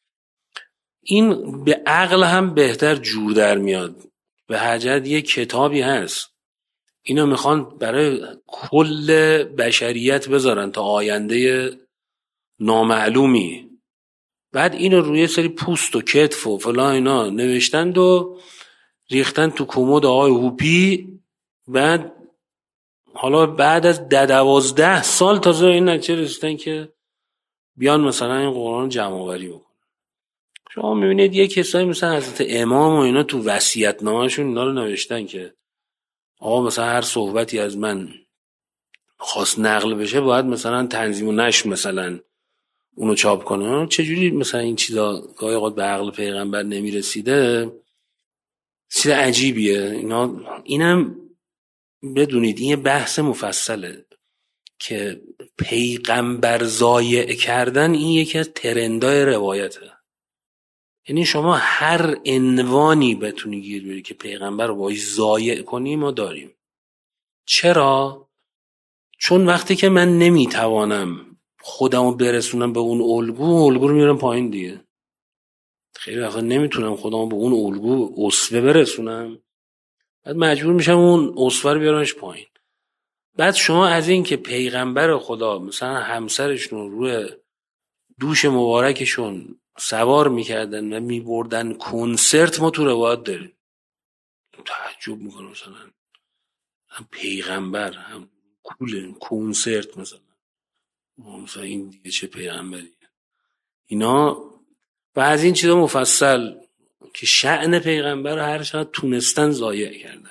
این به عقل هم بهتر جور در میاد. به هر جهت یه کتابی هست اینو میخوان برای کل بشریت بذارن تا آینده نامعلومی، بعد اینو روی سری پوست و کتف و فلان اینا نوشتند و ریختن تو کمد آقای هوپی. بعد حالا بعد از 12 سال تازه این نتیجه رسیدن که بیان مثلا این قرآن جمع آوری بکنن. شما میبینید یه کسایی مثلا حضرت امام و اینا تو وصیت‌نامه‌شون اینا رو نوشتن که آقا مثلا هر صحبتی از من خواست نقل بشه باید مثلا تنظیم و نشر مثلا اونو چاپ کنه. چجوری مثلا این چیزا گاهی اوقات به عقل پیغمبر نمیرسیده؟ چیز عجیبیه. اینم بدونید این یه بحث مفصله که پیغمبر ضایع کردن این یکی از ترندای روایته. یعنی شما هر عنوانی بتونی گیر بیاری که پیغمبر رو باید ضایع کنی ما داریم. چرا؟ چون وقتی که من نمیتوانم خودمو برسونم به اون الگو رو میارم پایین دیگه. خیلی وقتا نمیتونم خودمو به اون الگو اسوه برسونم، بعد مجبور میشم اون اسوه رو بیارمش پایین. بعد شما از این که پیغمبر خدا مثلا همسرشون روی دوش مبارکشون سوار میکردن و میبردن کنسرت، ما تو روایت داریم. تعجب میکنم مثلا هم پیغمبر هم کنسرت مثلا این دیگه چه پیغمبری اینا. و از این چیزا مفصل که شأن پیغمبر رو هر چقدر تونستن ضایع کردن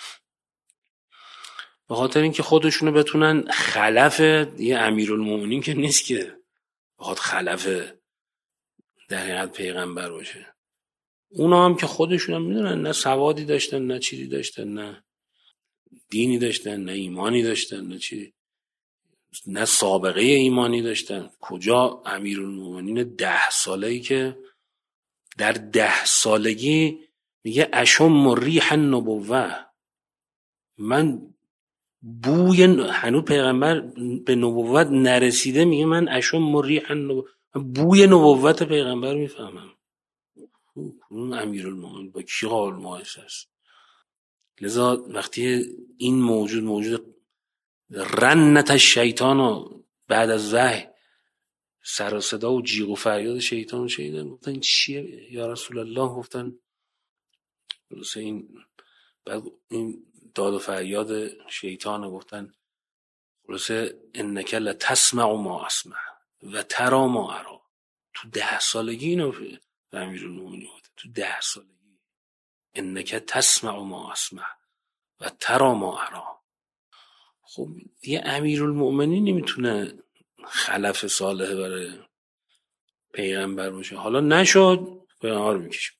به خاطر اینکه خودشونو بتونن خلف یه امیرالمومنین که نیست که بخواد خلف در حقیقت پیغمبر باشه. اونا هم که خودشون هم میدونن نه سوادی داشتن نه چیزی داشتن، نه دینی داشتن نه ایمانی داشتن نه چیزی. نه سابقه ایمانی داشتن. کجا امیرالمومنین 10 ساله‌ای که در 10 سالگی میگه اشم ریح النبوه، من بوی هنوز پیغمبر به نبوت نرسیده، میگه من اشم ریح النبوه، بوی نبوت پیغمبر میفهمم. اون امیرالمومنین با کی قابل مقایسه است؟ لذا وقتی این موجود رنت الشیطان و بعد از وحی سر و صدا و جیغ و فریاد شیطان رو شنیدن، گفتن این چیه یا رسول الله؟ گفتن خلاصه این، بعد این داد و فریاد شیطان، گفتن خلاصه انک لتسمع ما اسمع و ترى ما ارى. تو 10 سالگی اینو به امیرالمومنین گفت، تو 10 سالگی انک تسمع ما اسمع و ترى ما ارى. خب یه امیرالمومنین نمیتونه خلف صالح برای پیغمبر باشه، حالا نشد پیغمبر میکشه.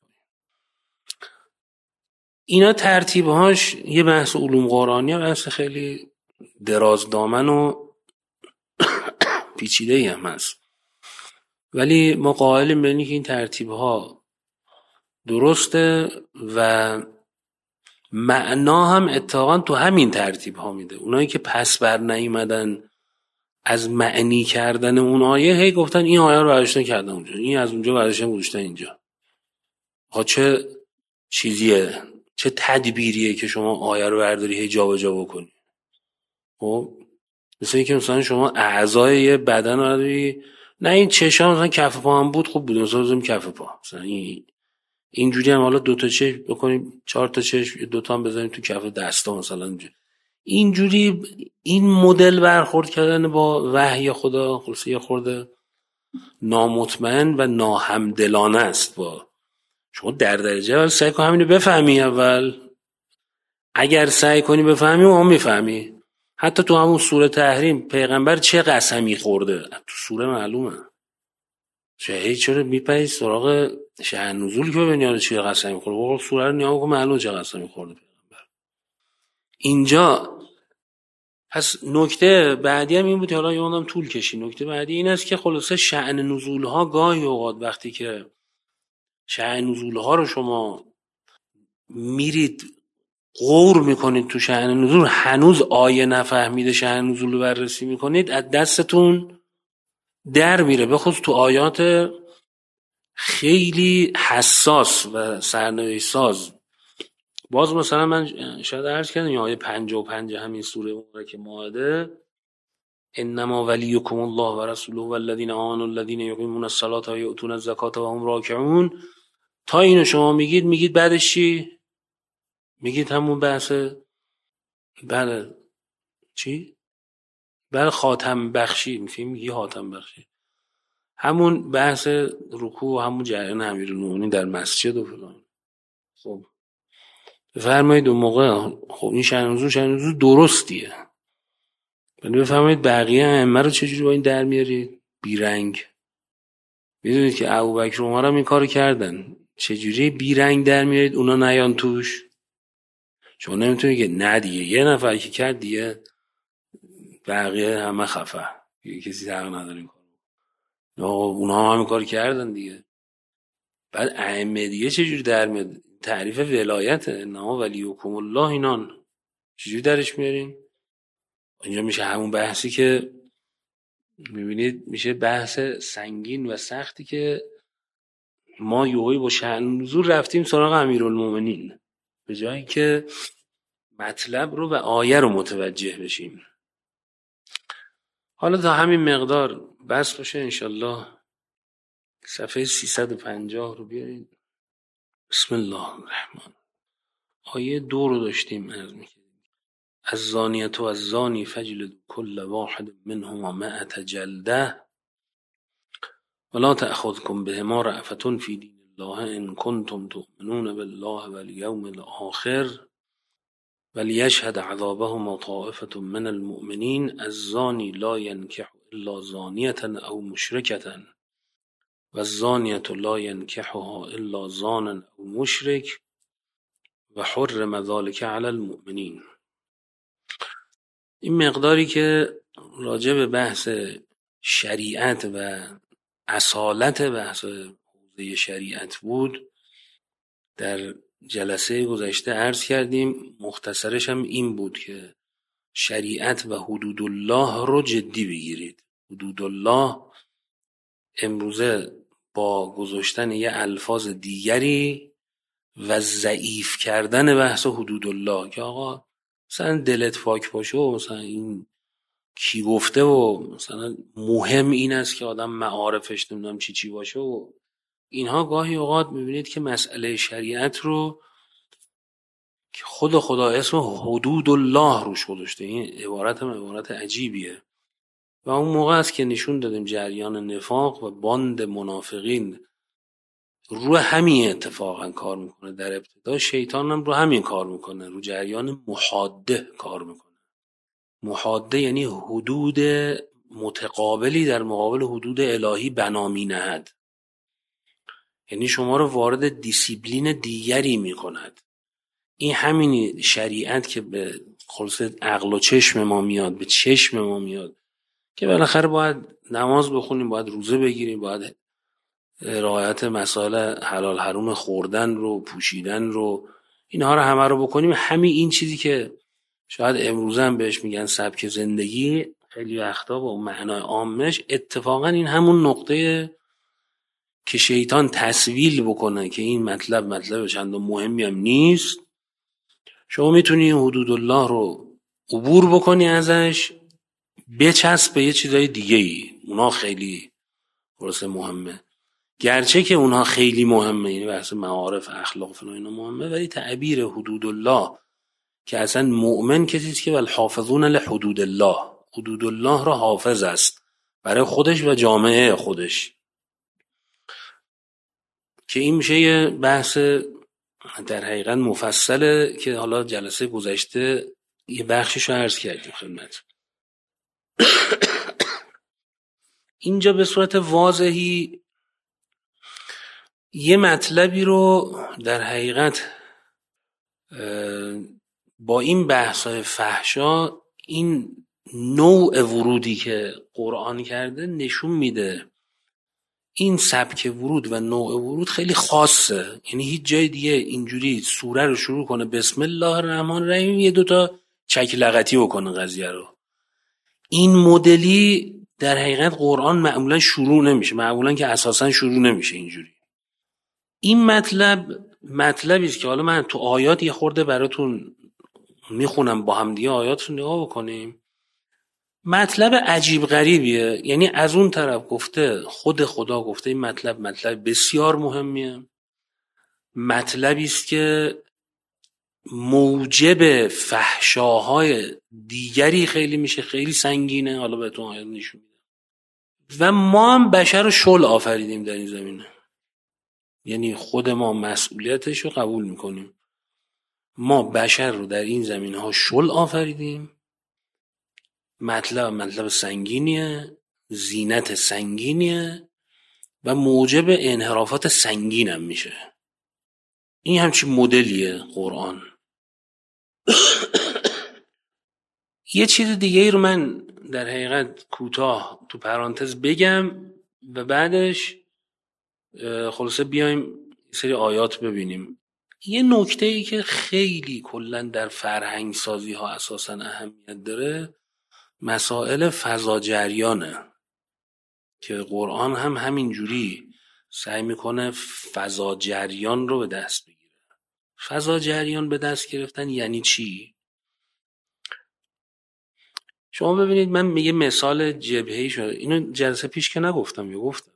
اینا ترتیبهاش یه بحث علوم قرآنی، بحث خیلی دراز دامن و پیچیده‌ای هم هست، ولی ما قائلیم به اینکه این ترتیبها درسته و معنا هم اتفاقا تو همین ترتیبها میده. اونایی که پس بر نیومدن از معنی کردن اون آیه، هی گفتن این آیه رو برداشتن کردن اونجا، این از اونجا برداشتن گذاشتن اینجا. چه چیزیه، چه تدبیریه که شما آیه رو برداری هی جابجا بکنی؟ خب مثل اینکه مثلا شما اعضای یه بدن رو برداری، نه این چشام مثلا کف پا هم بود خوب بود، مثلا بزنیم کف پا، مثلا اینجوری هم حالا 2 تا چشم بکنیم، 4 تا چشم 2 تا هم بزنیم تو کف دستا مثلا. اینجوری این مدل برخورد کردن با وحی خدا خلاصه یه خورده نامطمئن و ناهمدلانه است. با شما در درجه اول سعی کن همینو بفهمی. اول اگر سعی کنی بفهمی اون میفهمی. حتی تو همون سوره تحریم پیغمبر چه قسمی خورده تو سوره معلومه. چرا میپری سراغ شأن نزول که ببینی چه قسمی خورده؟ بقول سوره رو نیا کن معلومه چه قسمی خورده پیغمبر اینجا. پس نکته بعدی هم این بود، حالا یادم طول کشید. نکته بعدی این است که خلاصه شأن نزول ها گاهی اوقات وقتی که شأن نزول ها رو شما میرید غور میکنید تو شأن نزول، هنوز آیه نفهمیده شأن نزول رو بررسی میکنید، از دستتون در میره. بخصوص تو آیات خیلی حساس و سرنوشت ساز. باز مثلا من شاید عرض کردم آیه 55 همین سوره مبارکه مائده، انما ولیکم الله و رسوله والذین آمنوا الذین یقیمون الصلاة و یؤتون الزکاة و هم راکعون. تا اینو شما میگید بعدش چی؟ میگید همون بحث بله چی؟ بله خاتم بخشی، میگی خاتم بخشی، همون بحث رکوع و همون جریان امیرالمومنین در مسجد و فلان. خب بفرمایید اون موقع خب این شأن نزول درستیه، ولی بفرمایید بقیه ائمه رو چجوری با این در میارید بیرنگ؟ میدونید که ابوبکر و عمر هم این کارو کردن، چجوری بیرنگ در میارید اونا نیان توش؟ چون نمیتونید که نه دیگه یه نفر که کرد دیگه بقیه همه خفه، کسی حق نداره این کارو. اونا هم همین کار کردن دیگه. بعد ائمه دیگه چجوری در میاد؟ تعریف ولایت انما ولیکم الله اینان چجوری درش میارین؟ اینجا میشه همون بحثی که میبینید، میشه بحث سنگین و سختی که ما یوهی با شأن نزول رفتیم سراغ امیرالمومنین به جایی که مطلب رو و آیه رو متوجه بشیم. حالا تا همین مقدار بس باشه انشالله. صفحه 350 رو بیارید. بسم الله الرحمن. آیه 2 رو داشتیم عرض می‌کردیم. الزانیة و الزانی فجلدوا كل واحد منهما 100 جلده ولا تأخذكم بهما رأفة في دين الله إن كنتم تؤمنون بالله واليوم الآخر وليشهد عذابهما طائفة من المؤمنين الزاني لا ينكح إلا زانية أو مشركة والزانية لا ينكحها إلا زان أو مشرك وحرم ذلك على المؤمنين. این مقداری که راجع به بحث شریعت و اصالت بحث حوزه شریعت بود، در جلسه گذشته عرض کردیم، مختصرش هم این بود که شریعت و حدود الله رو جدی بگیرید. حدود الله امروزه با گذاشتن یه الفاظ دیگری و ضعیف کردن بحث حدود الله که آقا مثلا دلت پاک باشه و مثلا این کی گفته و مثلا مهم این است که آدم معارفش نمیدونم چی باشه و اینها، گاهی اوقات میبینید که مسئله شریعت رو که خود خدا اسم حدود الله روش گذاشته. این عبارت هم عبارت عجیبیه و اون موقع است که نشون دادیم جریان نفاق و باند منافقین رو همین اتفاقا کار میکنه. در ابتدا شیطان هم رو همین کار میکنه، رو جریان محاده کار میکنه. محاده یعنی حدود متقابلی در مقابل حدود الهی بنا مینهد، یعنی شما رو وارد دیسیپلین دیگری میکند. این همین شریعت که به خلاص عقل و چشم ما میاد، به چشم ما میاد که بالاخره باید نماز بخونیم، باید روزه بگیریم، باید رعایت مسائل حلال حروم خوردن رو، پوشیدن رو، اینها رو همه رو بکنیم. همین این چیزی که شاید امروزه هم بهش میگن سبک زندگی، خیلی وقتا با معنای عامش اتفاقا این همون نقطه که شیطان تسویل بکنه که این مطلب چند مهمی هم نیست. شما میتونی حدود الله رو عبور بکنی ازش، بچسب به یه چیزای دیگه ای، اونا خیلی درسته مهمه، گرچه که اونها خیلی مهمه، یعنی بحث معارف اخلاق فلان اینا مهمه، ولی تعبیر حدود الله که اصلا مؤمن کسی است که والحافظون لحدود الله، حدود الله را حافظ است برای خودش و جامعه خودش، که این میشه یه بحث در حقیقت مفصله که حالا جلسه گذشته یه بخشش رو عرض کردیم خدمت. اینجا به صورت واضحی یه مطلبی رو در حقیقت با این بحث‌های فحشا، این نوع ورودی که قرآن کرده نشون میده این سبک ورود و نوع ورود خیلی خاصه. یعنی هیچ جای دیگه اینجوری سوره رو شروع کنه بسم الله الرحمن الرحیم یه دوتا چک لغتی بکنه قضیه رو، این مدلی در حقیقت قرآن معمولا شروع نمیشه، معمولا که اساسا شروع نمیشه اینجوری. این مطلبی است که حالا من تو آیات یه خورده براتون میخونم، با هم دیگه آیات رو نگاه بکنیم. مطلب عجیب غریبیه، یعنی از اون طرف گفته خود خدا گفته این مطلب بسیار مهمیه، مطلبی است که موجب فحشاهای دیگری خیلی میشه، خیلی سنگینه، حالا بهتون آیات نشون میده. و ما هم بشر رو شل آفریدیم در این زمینه، یعنی خود ما مسئولیتش رو قبول میکنیم. ما بشر رو در این زمینه ها شل آفریدیم. مطلب سنگینیه، زینت سنگینیه و موجب انحرافات سنگین هم میشه. این همچین مدلیه قرآن. یه چیز دیگه ای رو من در حقیقت کوتاه تو پرانتز بگم و بعدش خلاصه بیایم سری آیات ببینیم. یه نکته ای که خیلی کلن در فرهنگ سازی ها اساسا اهمیت داره، مسائل فضا جریانه که قرآن هم همین جوری سعی میکنه فضا جریان رو به دست بگیره. فضا جریان به دست گرفتن یعنی چی؟ شما ببینید، من یه مثال جبهه‌ای شده، اینو جلسه پیش که نگفتم یا گفتم.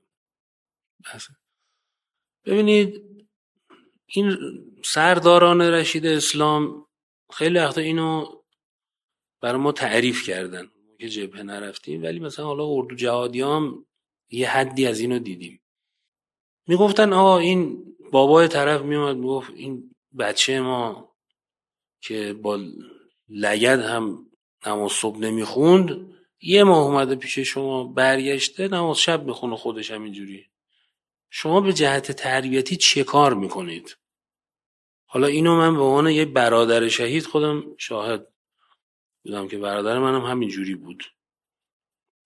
ببینید این سرداران رشید اسلام خیلی وقتا اینو برای ما تعریف کردن، ما که جبهه نرفتیم، ولی مثلا حالا اردو جهادی هم یه حدی از اینو دیدیم. میگفتن آقا این بابای طرف میومد میگفت این بچه ما که با لگد هم نماز صبح نمیخوند، یه ماه اومده پیش شما برگشته نماز شب میخونه خودش همینجوری، شما به جهت تربیتی چه کار میکنید؟ حالا اینو من به عنوان یه برادر شهید خودم شاهد بودم که برادر منم همینجوری بود.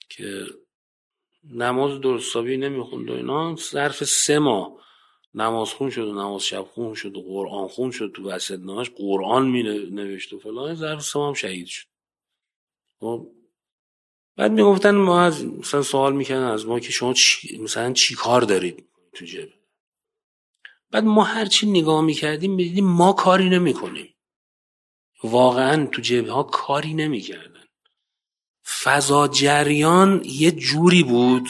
که نماز درستابی نمیخوند و اینا، ظرف 3 ماه نماز خون شد و نماز شب خون شد و قرآن خون شد، تو وسطنامه‌اش قرآن می نوشت و فلان، ظرف 3 ماه هم شهید شد. خب بعد میگفتن ما از مثلا سوال میکردن از ما که شما مثلا چی کار دارید تو جبهه؟ بعد ما هر چی نگاه میکردیم میدیدیم ما کاری نمیکنیم. واقعا تو جبهه ها کاری نمیکردن. فضا جریان یه جوری بود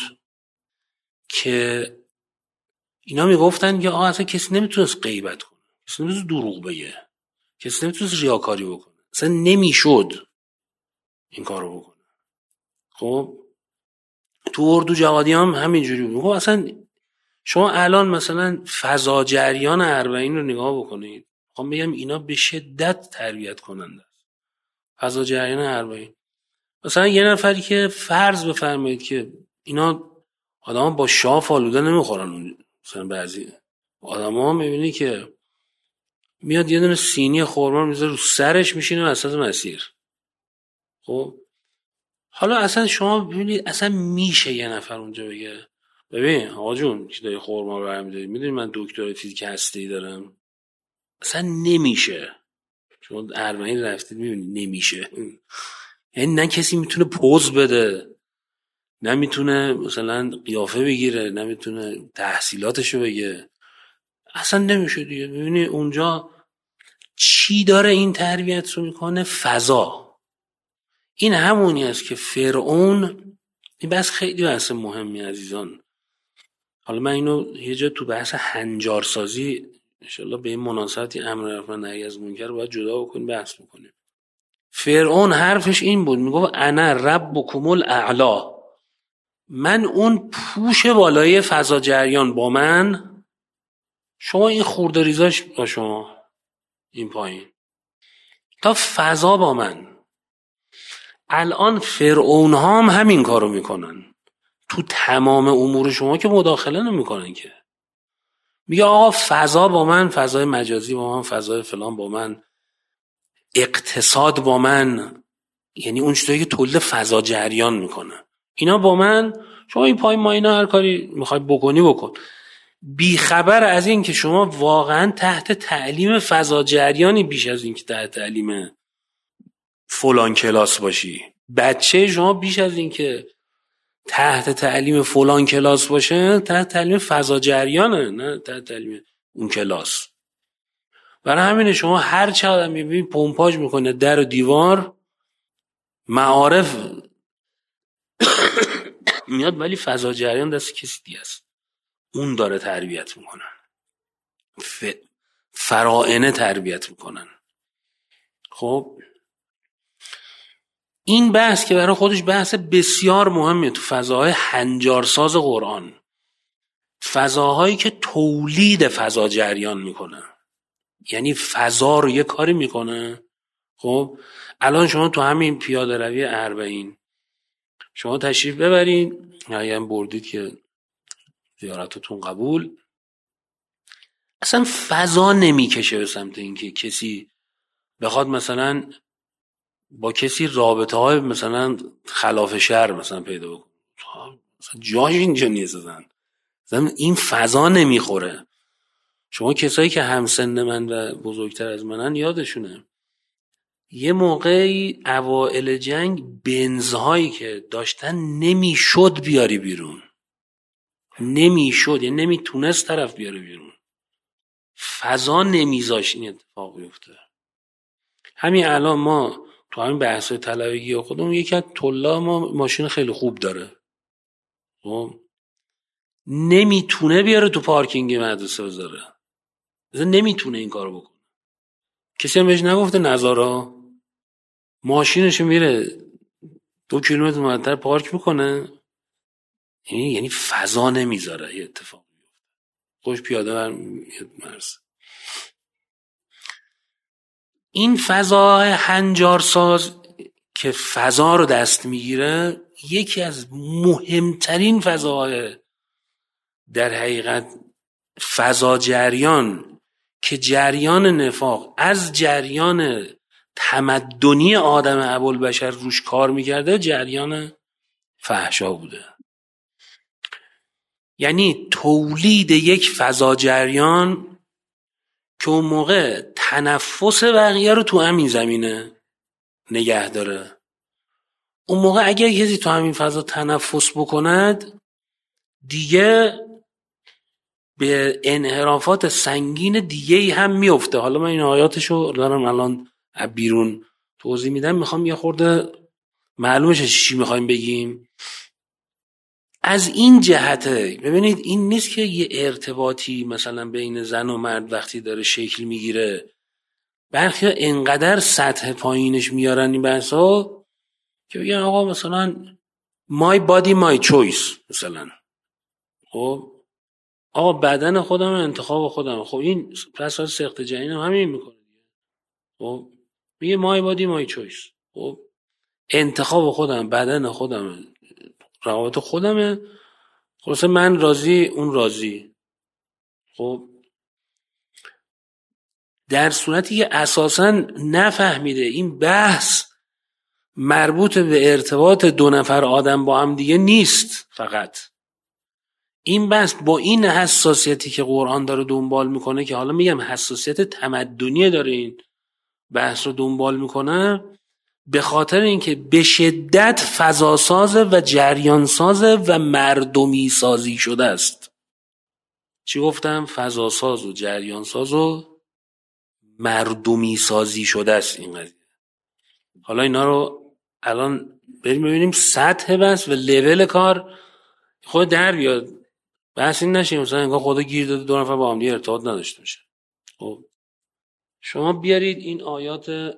که اینا میگفتن که اصلا کسی نمیتونست غیبت کنه، کسی نمیتونست دروغ بگه، کسی نمیتونست ریاکاری بکنه، اصلا نمیشد این کارو بکنه. خب تو اردو جهادی هم همینجوری بود. خب اصلا شما الان مثلا فضا جریان اربعین رو نگاه بکنید، میخوام بگم اینا به شدت تربیت کننده است. فضا جریان اربعین، مثلا یه نفری که فرض بفرمایید که اینا آدم با شاف آلوده نمیخورن، مثلا بعضی آدم ها میبینی که میاد یه دونه سینی خورما میذاره رو سرش میشینه وسط مسیر. خب حالا اصلا شما ببینید اصلا میشه یه نفر اونجا بگه ببین آقا جون که داری خورما رو برمیداری، میدونی من دکتر فیزیک هسته‌ای دارم؟ اصلا نمیشه. شما اربعین رفتید میبینید نمیشه. یعنی نه کسی میتونه پوز بده، نه میتونه مثلا قیافه بگیره، نه میتونه تحصیلاتشو بگه، اصلا نمیشه دیگه. ببینید اونجا چی داره این تربیت رو میکنه؟ فضا. این همونی است که فرعون، این بحث خیلی بحث مهمی عزیزان، حالا من اینو یه جا تو بحث هنجارسازی انشالله به این مناسبتی امر و نهی از منکر باید جدا بکنیم بحث بکنیم. فرعون حرفش این بود، میگفت انا ربکم الاعلی، من اون پوش بالای فضا جریان با من، شما این خورده ریزاش با شما این پایین، تا فضا با من. الان فرعون ها هم همین کارو میکنن، تو تمام امور شما که مداخله نمیکنن که، میگه آقا فضا با من، فضای مجازی با من، فضای فلان با من، اقتصاد با من، یعنی اون چیزایی که تولید فضا جریان میکنه اینا با من، شما این پای ما اینا هر کاری میخوای بکنی بکن، بی خبر از این که شما واقعا تحت تعلیم فضا جریانی بیش از این که تحت تعلیم فلان کلاس باشی. بچه شما بیش از این که تحت تعلیم فلان کلاس باشه تحت تعلیم فضا جریانه، نه تحت تعلیم اون کلاس. برای همینه شما هر چه آدم میبینی پمپاژ میکنه در و دیوار معارف میاد، ولی فضا جریان دست کسی دیگه است، اون داره تربیت میکنن، فرائنه تربیت میکنن. خب این بحث که برای خودش بحث بسیار مهمه تو فضاهای هنجارساز قرآن، فضاهایی که تولید فضا جریان میکنه، یعنی فضا رو یه کاری میکنه. خب الان شما تو همین پیاده روی اربعین شما تشریف ببرین، اگه هم بردید که زیارتتون قبول، اصلا فضا نمیکشه به سمت اینکه کسی بخواد مثلا با کسی رابطه های مثلا خلاف شرع مثلا پیدا بکنه، مثلا جاش اینجا نیست، مثلا این فضا نمیخوره. شما کسایی که همسن من و بزرگتر از منن یادشونه یه موقعی اوائل جنگ بنزهایی که داشتن نمیشد بیاری بیرون، نمیشد، یعنی نمیتونست طرف بیاره بیرون، فضا نمیذاش این اتفاق بیفته. همین الان ما تو همین بحث طلبگی خودمون یکی از طلاب ما ماشین خیلی خوب داره، نمیتونه بیاره تو پارکینگ مدرسه بذاره، نمیتونه این کارو بکنه. کسی هم بهش نگفته نذارا، ماشینشو میره 2 کیلومتر اونورتر پارک میکنه، یعنی فضا نمیذاره یه اتفاق بیفته. خوش پیاده مرز. این فضا هنجارساز که فضا رو دست میگیره یکی از مهمترین فضاهای در حقیقت فضا جریان که جریان نفاق از جریان تمدنی آدم ابوالبشر روش کار میکرده، جریان فحشا بوده. یعنی تولید یک فضا جریان که اون موقع تنفس بقیه رو تو همین زمینه نگه داره. اون موقع اگر کسی تو همین فضا تنفس بکند دیگه به انحرافات سنگین دیگه‌ای هم میفته. حالا من این آیاتشو دارم الان بیرون توضیح میدم، میخوام یه خورده معلومش چی میخوایم بگیم. از این جهته ببینید این نیست که یه ارتباطی مثلا بین زن و مرد وقتی داره شکل میگیره برخی ها انقدر سطح پایینش میارن این بحثا که بگن آقا مثلا my body my choice، مثلا خب آقا بدن خودم انتخاب خودم. خب این پس از سخت جنین هم همین میکنه. خب میگه my body my choice، خب انتخاب خودم، بدن خودم، روابط خودمه، خلاصه من راضی اون راضی. خب در صورتی که اساساً نفهمیده این بحث مربوط به ارتباط دو نفر آدم با هم دیگه نیست، فقط این بحث با این حساسیتی که قرآن داره دنبال میکنه، که حالا میگم حساسیت تمدنی داره این بحث رو دنبال میکنه، به خاطر اینکه به شدت فضاساز و جریانساز و مردمی سازی شده است. چی گفتم؟ فضاساز و جریانساز و مردمی سازی شده است این قضیه. حالا اینا رو الان بریم ببینیم سطح بس و لول کار خود در بیاد. بحث این نشه مثلا انگار خدا گیر داده دو نفر با هم دیگه ارتباط نداشته باشه. خب شما بیارید این آیات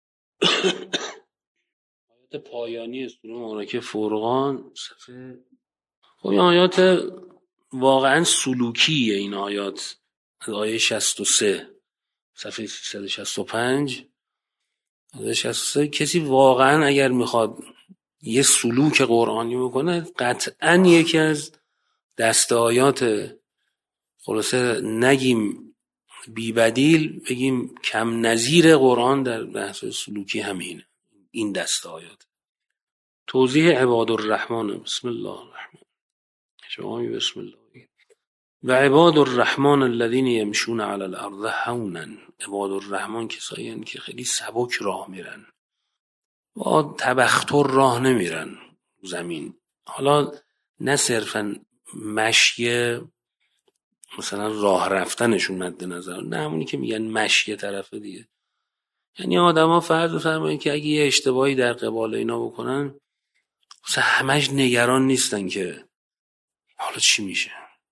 پایانی سوره مبارکه فرقان صفحه، خب این آیات واقعا سلوکیه. این آیات از آیه 63 صفحه 365 آیه 63 کسی واقعا اگر میخواد یه سلوک قرآنی بکنه قطعا یکی از دست آیات، خلاصه نگیم بی بدیل بگیم کم نظیر قرآن در بحث سلوکی همینه، این دست آیات. توضیح عباد الرحمن. بسم الله الرحمن، شما بسم الله. و عباد الرحمن الذین یمشون علی الارض هونا، عباد الرحمن کسایی هستند که خیلی سبک راه میرن، با تبختر راه نمیرن زمین. حالا نه صرفا مشی مثلا راه رفتنشون مد نظر، نه همونی که میگن مشی طرف دیگه. یعنی آدما فرض بفرمایید که اگه یه اشتباهی در قبال اینا بکنن مثلا همش نگران نیستن که حالا چی میشه،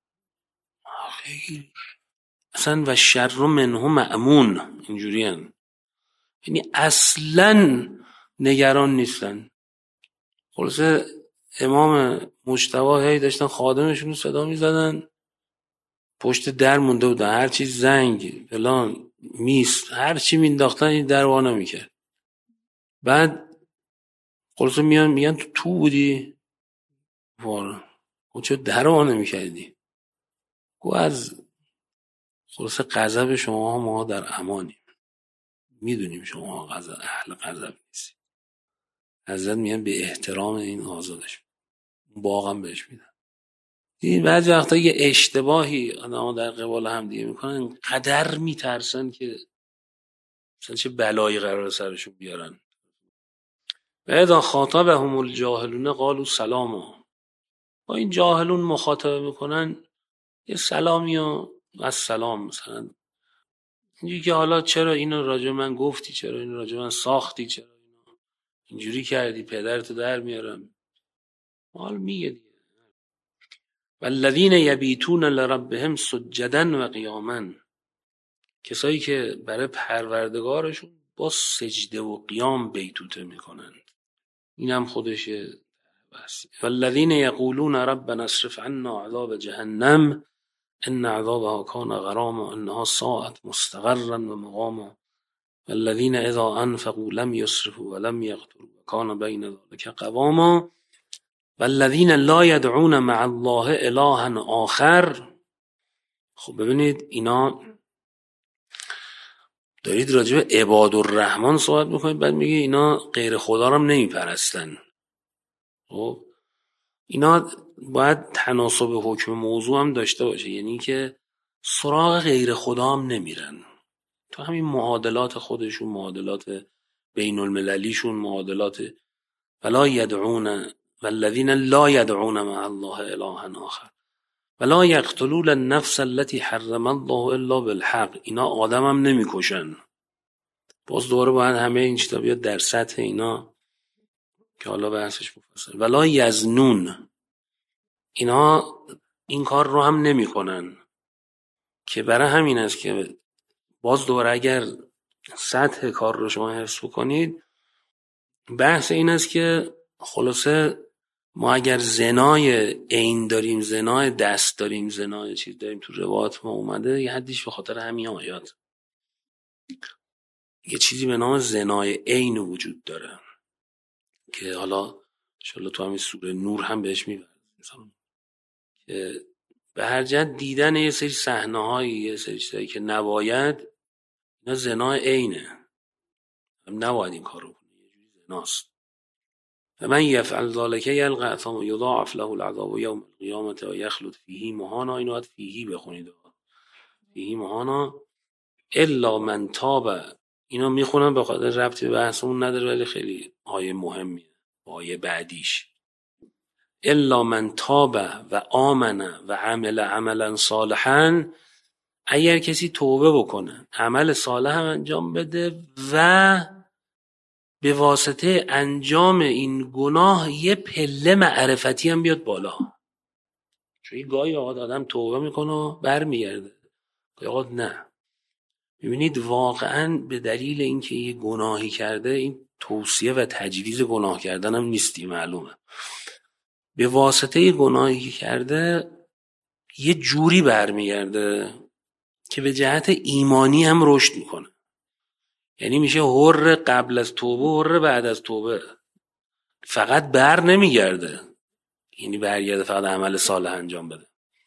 خیلی اصلا و شر منه مأمون اینجوری هن. یعنی اصلا نگران نیستن. خلاصه امام مجتبی هی داشتن خادمشون صدا میزدن پشت در مونده بودن، هر چی زنگ فلان میز هر چی مینداختن این در وا نمیکرد. بعد خلاصه میان میگن تو بودی؟ واره خب چرا در وا نمیکردی؟ گو از خلاصه غضب شما ما در امانیم، میدونیم شما اهل غضب نیستی. حضرت میگن به احترام این آزادش باقم بهش میدن. این بعضی وقتا یه اشتباهی آدم در قبال هم دیگه میکنن قدر میترسن که مثلا چه بلایی قرار سرشون بیارن. و اذا خاطبهم الجاهلون قالوا سلاما، با این جاهلون مخاطبه میکنن یه سلامی و السلام، مثلا اینجوری که حالا چرا اینو راجع من گفتی، چرا اینو راجع من ساختی، چرا اینو اینجوری کردی، پدرتو در میارم حال میگه دیگه. والذین یبیتون لربهم سجدا و قیاما، کسایی که برای پروردگارشون با سجده و قیام بیتوته میکنن، اینم خودشه بس. والذین یقولون ربنا اصرف عنا عذاب جهنم ان عذابها کان غراما انها ساءت مستقرا و مقاما والذین اذا انفقوا لم یسرفوا ولم یقتروا وکان بین ذلک قواما والذین لا یدعون مع الله الها آخر. خب ببینید اینا دارید راجع به عباد الرحمن صحبت میکنید، بعد میگه اینا غیر خدا رو هم نمیپرستن. خب اینا باید تناسب حکم موضوع هم داشته باشه، یعنی که سراغ غیر خدا هم نمیرن. تو همین معادلات خودشون، معادلات بین المللیشون، معادلات ولا یدعون والذین لا یدعون مع الله الها آخر ولا یقتلون النفس التي حرم الله الا بالحق. اینا آدم هم نمیکشن. باز دوباره باید همه این چیزا بیاد در سطح اینا که حالا بحثش مفصل. ولا یزنون، اینا این کار رو هم نمیکنن، که برای همین است که باز دوباره اگر سطح کار رو شما حفظ بکنید، بحث این است که خلاصه ما اگر زنای عین داریم، زنای دست داریم، زنای چیز داریم، تو روایات ما اومده یه حدیش به خاطر همین آیات. یه چیزی به نام زنای عین وجود داره که حالا انشالله تو همین سوره نور هم بهش میبرد، که به هر جهت دیدن یه سری صحنه‌هایی، یه سری چیزایی که نباید، اینا زنای عینه، هم نباید این کارو کنه، یه جوری زناست. فمن یفعل ذلک یلقى اثاما یضاعف له العذاب یوم القیامة و یخلد فیه مهانا. اینو باید فیه بخونید، فیه مهانا الا من تاب. اینا میخونم به خاطر ربطی به بحثمون نداره، ولی خیلی آیه مهمیه. آیه بعدیش الا من تاب و آمن و عمل عملا صالحا، اگر کسی توبه بکنه، عمل صالح هم انجام بده و به واسطه انجام این گناه یه پله معرفتی هم بیاد بالا. چون گاهی اوقات آدم توبه میکنه و برمیگرده، گاهی اوقات نه. میبینید واقعا به دلیل اینکه یه گناهی کرده، این توصیه و تجویز گناه کردن هم نیستی، معلومه، به واسطه یه گناهی کرده یه جوری برمیگرده که به جهت ایمانی هم رشد میکنه. یعنی میشه حر قبل از توبه، حر بعد از توبه. فقط بر نمیگرده، یعنی برگرده فقط عمل صالح انجام بده،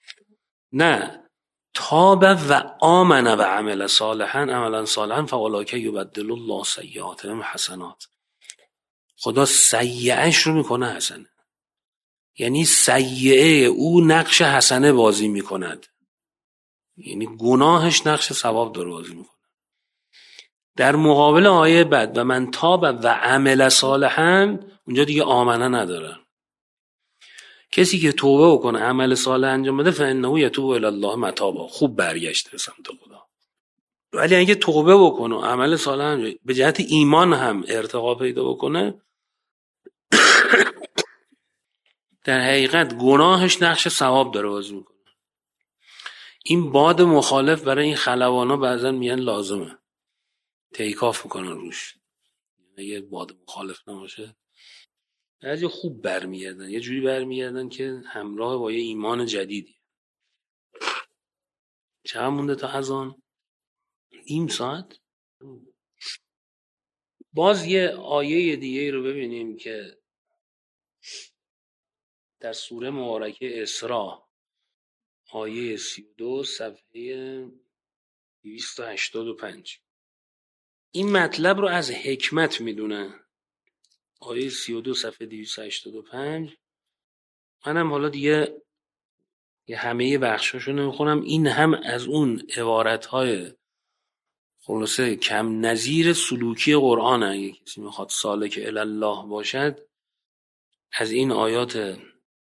نه، تاب و آمن و عمل صالحا، عملا صالحا فاولئک یبدل الله سیئاتهم حسنات. خدا سیئش رو میکنه حسنه، یعنی سیئه او نقش حسنه بازی میکند، یعنی گناهش نقش ثواب داره بازی میکنه. در مقابل آیه بعد و من تاب و عمل صالحا، اونجا دیگه آمنه نداره. کسی که توبه بکنه، عمل صالح انجام بده، فانه یتوب الی الله متابا، خوب برگشته به سمت خدا. ولی اگه توبه بکنه و عمل صالح انجام به جهت ایمان هم ارتقا پیدا بکنه، در حقیقت گناهش نقش ثواب داره بازی میکنه. این باد مخالف برای این خلوانا بعضا میان لازمه، تیکاف میکنن روش. اگه باد مخالف نباشه بعضی خوب برمیگردن، یه جوری برمیگردن که همراه با یه ایمان جدیدی. چقدر مونده تا اذان؟ نیم ساعت. باز یه آیه دیگه رو ببینیم که در سوره مبارکه اسراء، آیه 32 صفحه 285، این مطلب رو از حکمت میدونه. آیه 32 صفحه 285. منم حالا دیگه همه بخشاشو نمیخونم، این هم از اون عبارتهای خلاصه کم نظیر سلوکی قرآن. اگه کسی میخواد سالک الی الله باشد، از این آیات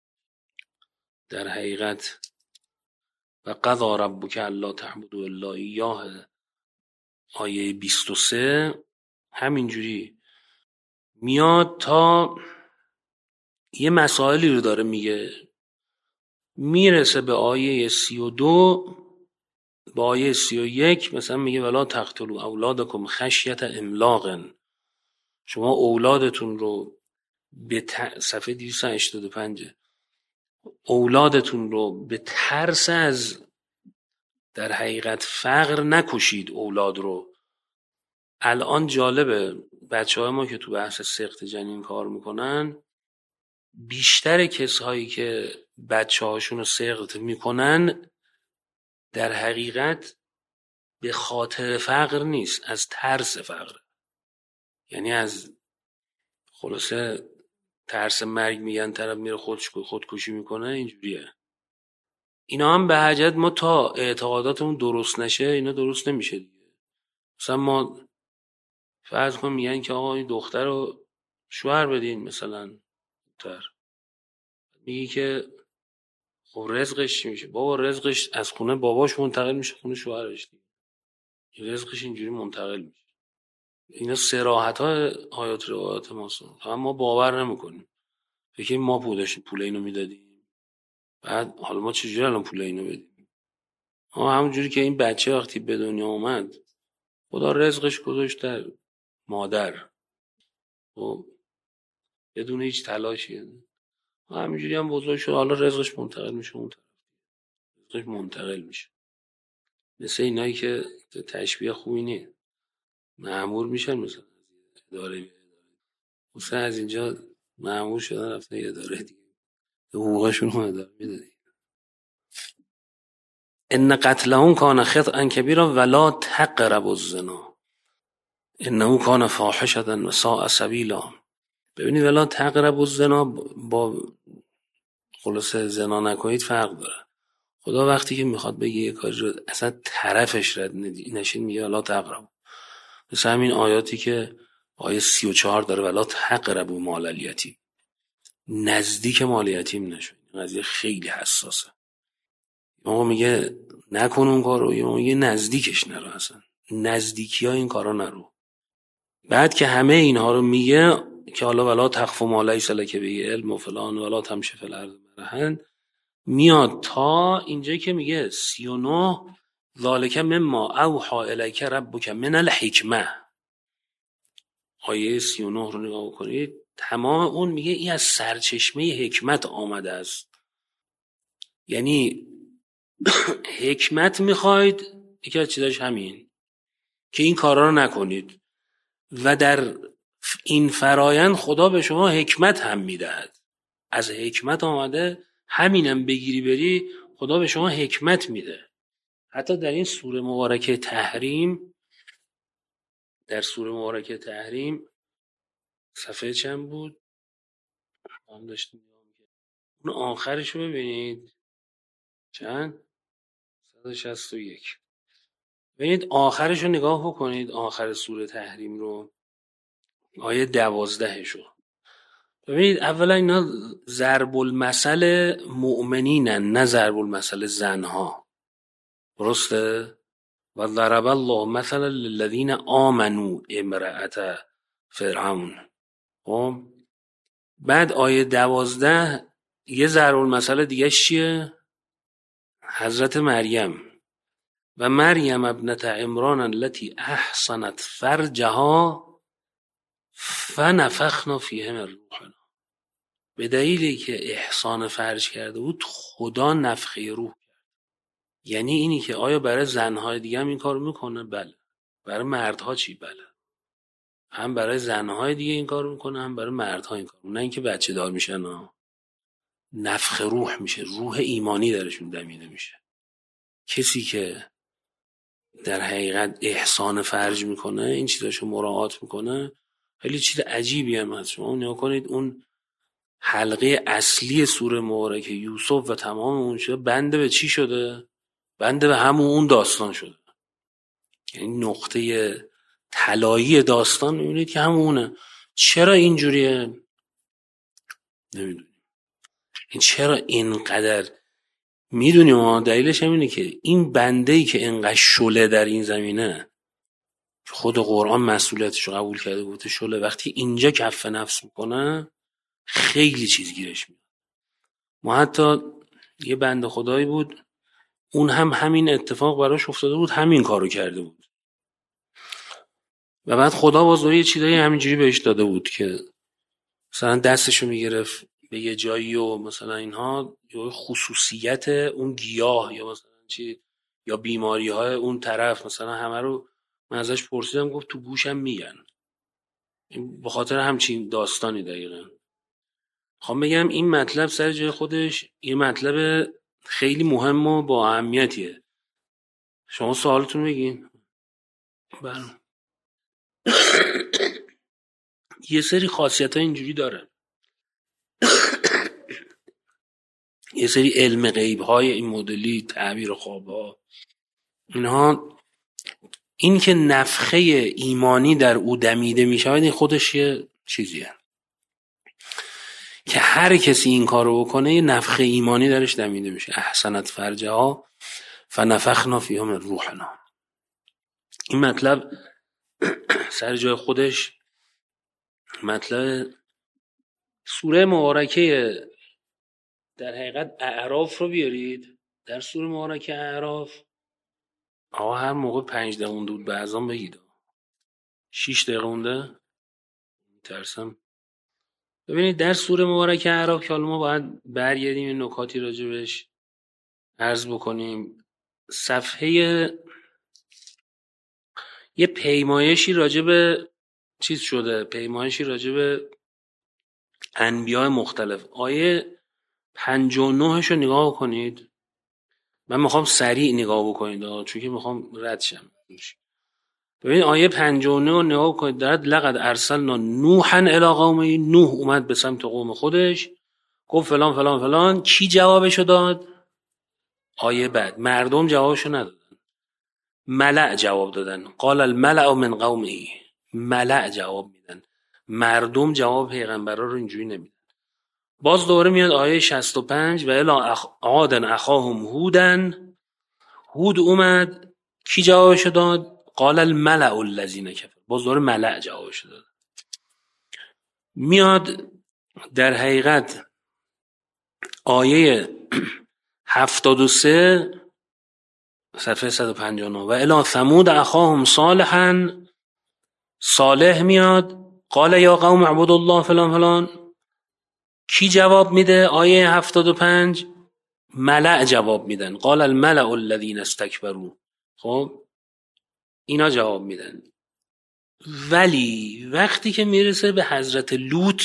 در حقیقت و قضا ربک الا تعبدوا الا ایاه، آیه 23 همینجوری میاد تا یه مسائلی رو داره میگه، میرسه به آیه 32، به آیه 31 مثلا میگه ولا تقتلوا اولادکم خشیت املاق، شما اولادتون رو به صفحه 285 اولادتون رو به ترس از در حقیقت فقر نکشید اولاد رو. الان جالبه بچه‌های ما که تو بحث سقط جنین کار میکنن، بیشتر کسایی که بچه‌هاشون رو سقط میکنن در حقیقت به خاطر فقر نیست، از ترس فقر. یعنی از خلاصه ترس مرگ میگن طرف میره خودکشی میکنه، اینجوریه. اینا هم به حجت ما تا اعتقاداتمون درست نشه اینا درست نمیشه دیگه. مثلا ما فرض کن میگن که آقا این دختر رو شوهر بدین، مثلا دختر میگی که خب رزقش چی میشه؟ بابا رزقش از خونه باباش منتقل میشه خونه شوهرش دیگه. رزقش اینجوری منتقل میشه. اینا صراحت های آیات روایات ماست، ما باور نمیکنیم. فکر ما داشتیم پول اینو میدادیم، بعد حالا ما چجوری الان پول اینو بدیم؟ همونجوری که این بچه وقتی به دنیا اومد خدا رزقش گذاشت در مادر و بدون هیچ تلاشی همینجوری هم بزرگ شد، حالا رزقش منتقل میشه اون طرف، رزقش منتقل میشه. مثل اینایی که تشبیه خوبی نیست، مأمور میشن مثلا اداره، مثلا از اینجا مأمور شدن رفتن یه اداره دیگه حقوقشون رو اداره میدادی. ان قتلهم کان خطئا کبیرا ولا تقربوا الزنا انه کان فاحشة و ساء سبیلا. ببینید ولا تقربوا الزنا با خلاصه زنا نکنید فرق داره. خدا وقتی که میخواد بگه یه کاری رو اصلا طرفش رد نشین میگه ولا تقربوا. مثل همین آیاتی که آیه 34 داره ولا تقربوا مال الیتیم، نزدیک مال یتیم نشین. قضیه خیلی حساسه. ما میگه نکن اون کارو، یا میگه نزدیکش نرو، اصلا نزدیکی ها این کارا نرو. بعد که همه اینها رو میگه که حالا ولا تخف ما لیس لک به علم و فلان ولا تمشی فی الارض مرحا، میاد تا اینجا که میگه 39 ذالک مما اوحی الیک ربک من الحکمه. آیه 39 رو نگاه کنید، تمام اون میگه این از سرچشمه حکمت آمده است. یعنی حکمت میخواید، یکی از چیزاش همین که این کارا رو نکنید و در این فرایند خدا به شما حکمت هم میدهد. از حکمت آمده، همینم بگیری بری خدا به شما حکمت میده. حتی در این سوره مبارکه تحریم، در سوره مبارکه تحریم صفحه چند بود؟ هم داشتیم اون آخرش رو ببینید چند؟ 161. ببینید آخرش رو نگاه بکنید، آخر سوره تحریم رو، آیه 12 شو ببینید. اولا اینا ضرب المثل مؤمنینن، نه ضرب المثل زنها، درسته؟ و ضرب الله مثلا للذین آمنوا امرأة فرعون. خب بعد آیه 12 یه ضرب المثل دیگه چیه؟ حضرت مریم و مریم ابنت عمران التي احصنت فرجها فنفخنا فیه من روحنا. به دلیلی که احسان فرج کرده بود خدا نفخه روح کرد. یعنی اینی که آیا برای زنهای دیگه هم این کار میکنه؟ بله. برای مردها چی؟ بله. هم برای زنهای دیگه این کار میکنه، هم برای مردها این کار. نه اینکه بچه دار میشن ها. نفخ روح میشه، روح ایمانی درشون دمیده میشه. کسی که در حقیقت احسان فرج میکنه، این چیزاشو مراعات میکنه، خیلی چیز عجیبی هم هست. شما نگاه کنید اون حلقه اصلی سوره مبارکه یوسف و تمام اون چیزا بنده به چی شده؟ بنده به همون اون داستان شده. یعنی نقطه طلایی داستان میبینید که همونه. چرا اینجوریه؟ نمیدونیم. این چرا اینقدر میدونیم ما دلیلش هم اینه که این بنده‌ای که اینقدر شله در این زمینه، خود قرآن مسئولیتش رو قبول کرده بود، شله وقتی اینجا کف نفس میکنه خیلی چیز گیرش میاد. ما حتی یه بنده خدایی بود، اون هم همین اتفاق براش افتاده بود، همین کارو کرده بود و بعد خدا باز یه چیزایی همینجوری بهش داده بود که مثلا دستشو میگرفت به یه جایی و مثلا اینها، یا خصوصیت اون گیاه یا مثلا چی یا بیماری های اون طرف مثلا همه رو من ازش پرسیدم، گفت تو گوشم میگن. به خاطر همچین داستانی دقیقا. خواهم بگم این مطلب سر جای خودش یه مطلب خیلی مهم و با اهمیتیه. شما سوالتون بگین. بله. یه سری خاصیت ها اینجوری داره. یه سری علم غیب های این مدلی، تعبیر خواب ها، اینها، این که نفخه ایمانی در او دمیده می شود، این خودش یه چیزیه که هر کسی این کارو بکنه یه نفخه ایمانی درش دمیده میشه. احسنت فرجها فنفخنا فیها من روحنا. این مطلب سر جای خودش مطلب سوره مبارکه در حقیقت اعراف رو بیارید. در سوره مبارکه اعراف آقا هر موقع 5 دقیقه مونده بود بعضا بگید، 6 دقیقه مونده ترسم. ببینید در سوره مبارکه اعراف که حالا ما باید برگردیم این نکاتی راجبش عرض بکنیم. صفحه یه پیمایشی راجب چیز شده، پیمایشی راجب انبیاء مختلف. آیه 59 رو نگاه بکنید. من میخوام سریع نگاه بکنید چون که میخوام رد شم. ببین آیه 59 رو نگاه بکنید. دارد لقد ارسلنا نوحا الی قومه. نوح اومد به سمت قوم خودش گفت فلان فلان فلان. کی جوابشو داد؟ آیه بعد مردم جوابشو ندادن، ملأ جواب دادن. قال الملأ من قومه. ملأ جواب میدن، مردم جواب پیغمبرا رو اینجوری نمیدن. باز دوباره میاد آیه 65 و الی عاد اخاهم هودا. هود اومد، کی جوابشو داد؟ قال الملأ الذین کفروا. باز دوباره ملأ جوابشو داد. میاد در حقیقت آیه 73 صفحه 159 و الی ثمود اخاهم صالحا. صالح میاد قال یا قوم اعبدوا الله فلان فلان. کی جواب میده؟ آیه 75 ملأ جواب میدن. قال الملأ الذین استکبروا. خب اینا جواب میدن. ولی وقتی که میرسه به حضرت لوط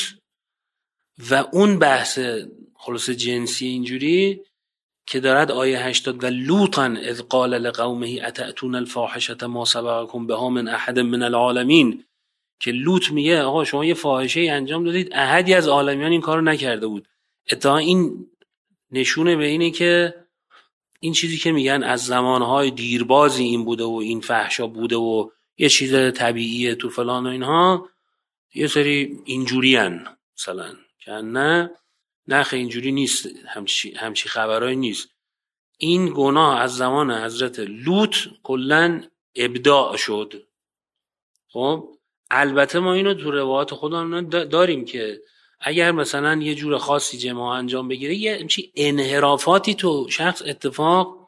و اون بحث خلاص جنسی اینجوری که دارد آیه 80 و لوطا اذ قال لقومه اتأتون الفاحشة ما سبقكم بها من احد من العالمین، که لوط میگه آقا شما یه فاحشه انجام دادید احدی از عالمیان این کارو نکرده بود. اتفاقا این نشونه به اینه که این چیزی که میگن از زمانهای دیربازی این بوده و این فحشا بوده و یه چیز طبیعیه تو فلان و اینها، یه سری اینجوری هن مثلا که نه اینجوری نیست، همچی خبرهای نیست. این گناه از زمان حضرت لوط کلن ابداع شد. خب البته ما اینو تو روایات خودمون داریم که اگر مثلا یه جور خاصی جماع انجام بگیره یه همچین انحرافاتی تو شخص اتفاق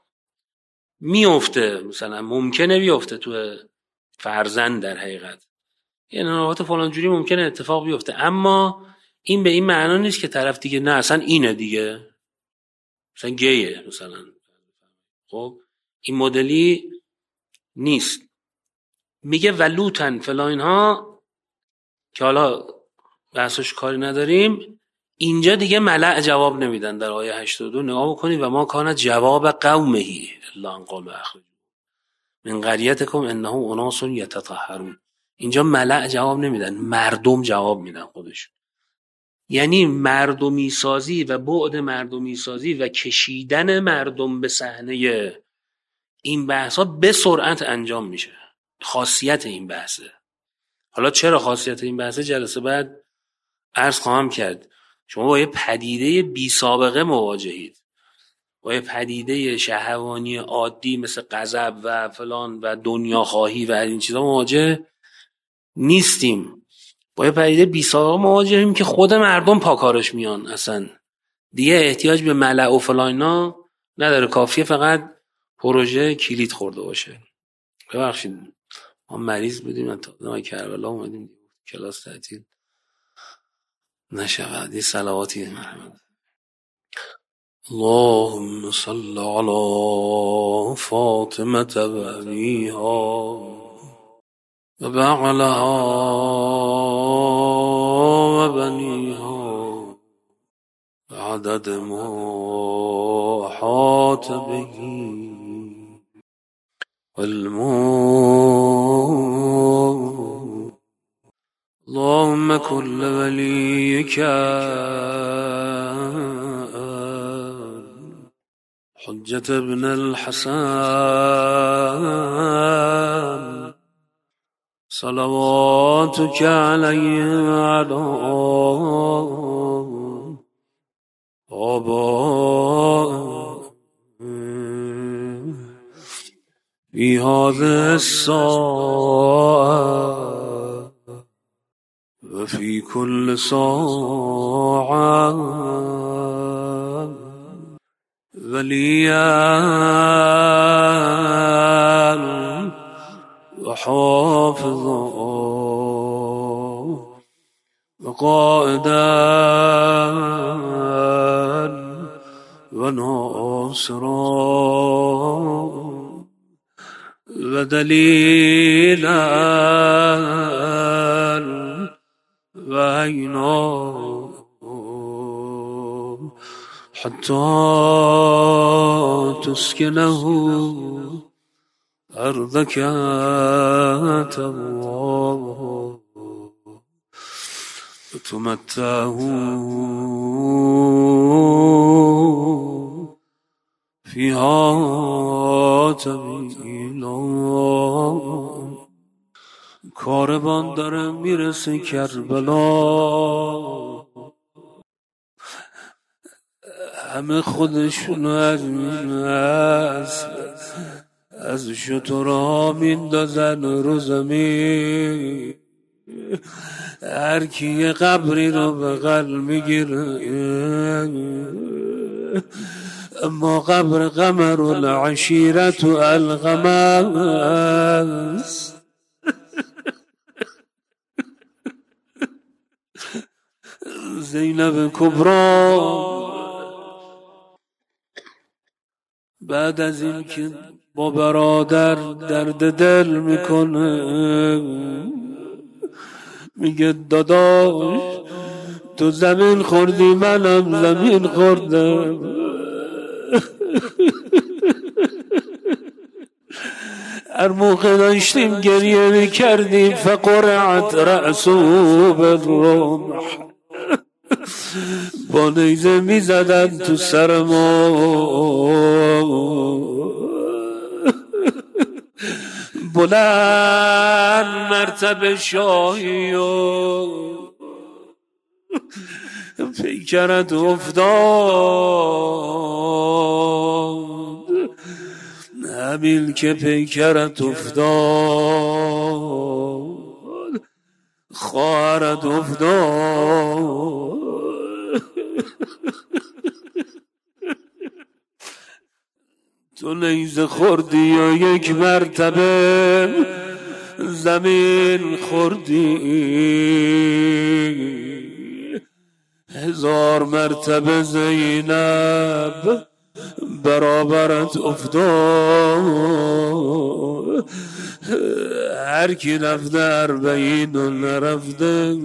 میفته، مثلا ممکنه بیفته تو فرزند، در حقیقت یه انحرافات فلان جوری ممکنه اتفاق بیفته، اما این به این معنا نیست که طرف دیگه نه اصلا اینه دیگه مثلا گیه مثلا. خب این مدلی نیست. میگه ولوتن فلان اینها که حالا بحثش کاری نداریم. اینجا دیگه ملأ جواب نمیدن. در آیه 82 نگاه بکنید و ما کان جواب قومه الا ان قالوا اخرجوا من قریتکم انهم اناس یتطهرون. اینجا ملأ جواب نمیدن، مردم جواب میدن خودشون. یعنی مردمی سازی و بعد مردمی سازی و کشیدن مردم به صحنه این بحثا به سرعت انجام میشه. خاصیت این بحثه. حالا چرا خاصیت این بحثه جلسه بعد عرض خواهم کرد. شما با یه پدیده بی سابقه مواجهید، با یه پدیده شهوانی عادی مثل غضب و فلان و دنیا خواهی و این چیزا مواجه نیستیم. با یه پدیده بی سابقه مواجهیم که خود مردم پاکارش میان، اصلا دیگه احتیاج به ملأ و فلاینا نداره، کافیه فقط پروژه کلید خورده باشه. ببخشید ما مریض بودیم، من تا کربلا اومدیم کلاس تعطیل نشود. یه صلواتی مرحمت. اللهم صل على فاطمة وأبيها وبعلها وبنيها عدد ما أحاط به والموت. اللهم كل وليك حجة ابن الحسن صلواتك عليه وعلى آبائه في هذه الساعة وفي كل ساعة وليا وحافظا وقائدا وناصرا ودليلا وعينا حتى تسكنه أرضك تبواه وتمتعه فيها طویلا. کاروان داره میرسه کربلا، همه خودشونو از شترها میندازن رو زمین، هر کی یه قبری رو بغل میگیره، اما قبر قمر العشیرت الغمس. زینب کبرا بعد از این که با برادر درد دل میکنه، میگه داداش تو زمین خوردی منم زمین خوردم، هر موقع داشتیم گریه میکردیم فقرعت رأسو بالرمح، با نیزه میزدن تو سر ما، بلند مرتبه شاهی و پیکرت افتاد، همین که پیکرت افتاد خواهرت افتاد. تو نیزه خوردی یا یک مرتبه زمین خوردی، 1000 مرتبه زینب برابرت افتاد. هر کی رفته 40 و نرفته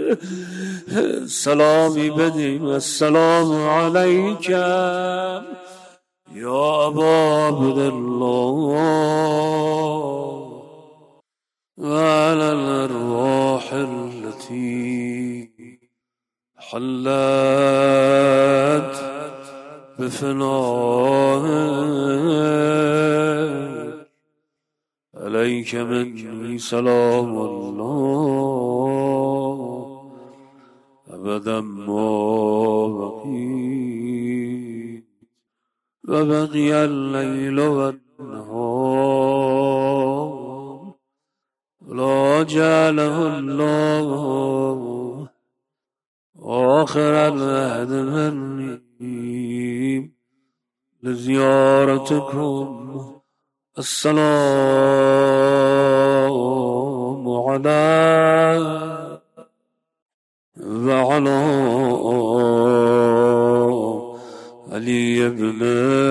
سلامی بدیم السلام علیک یا ابا عبدالله وعلى الأرواح التي حلت بفنائك عليك مني سلام الله أبدا ما بقيت وبقي الليل والنهار لا جعله الله آخر العهد مني لزيارتكم. السلام عليكم وعلى علي بن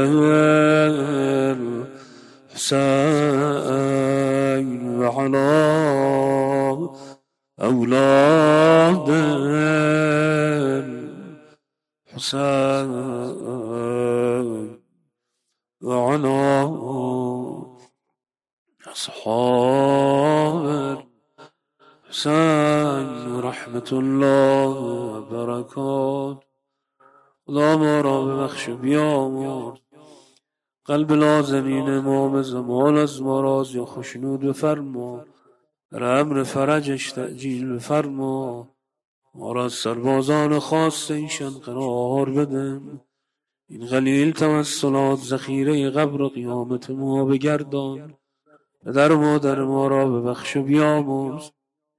الحسين وعلى أولاد الحسين وعلى أصحاب الحسين رحمة الله وبركاته. خدا ما را ببخش بیامرز، قلب نازنین امام زمان از ما راضی و خشنود بفرما، در امر فرجش تعجیل بفرما، ما را از سربازان خاص ایشان قرار بده. این قلیل توسلات ذخیره قبر و قیامت ما بگردان، پدر و مادر ما را ببخش و بیامرز.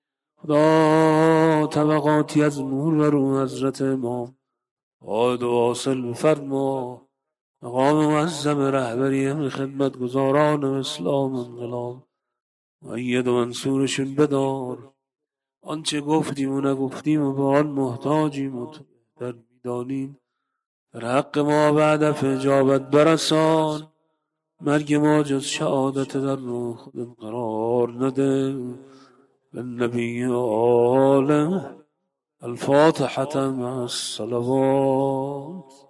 خدا طبقاتی از نور و رو حضرت امام عاد و واصل بفرما، مقام معظم رهبری خدمت گزاران اسلام انقلاب مؤید و منصورشون بدار. آنچه گفتیم و نگفتیم و به آن محتاجیم و تو در میدانیم، در حق ما به هدف اجابت برسان. مرگ ما جز شهادت در روح خود قرار نده. بالنبی و آله الفاتحة مع الصلوات.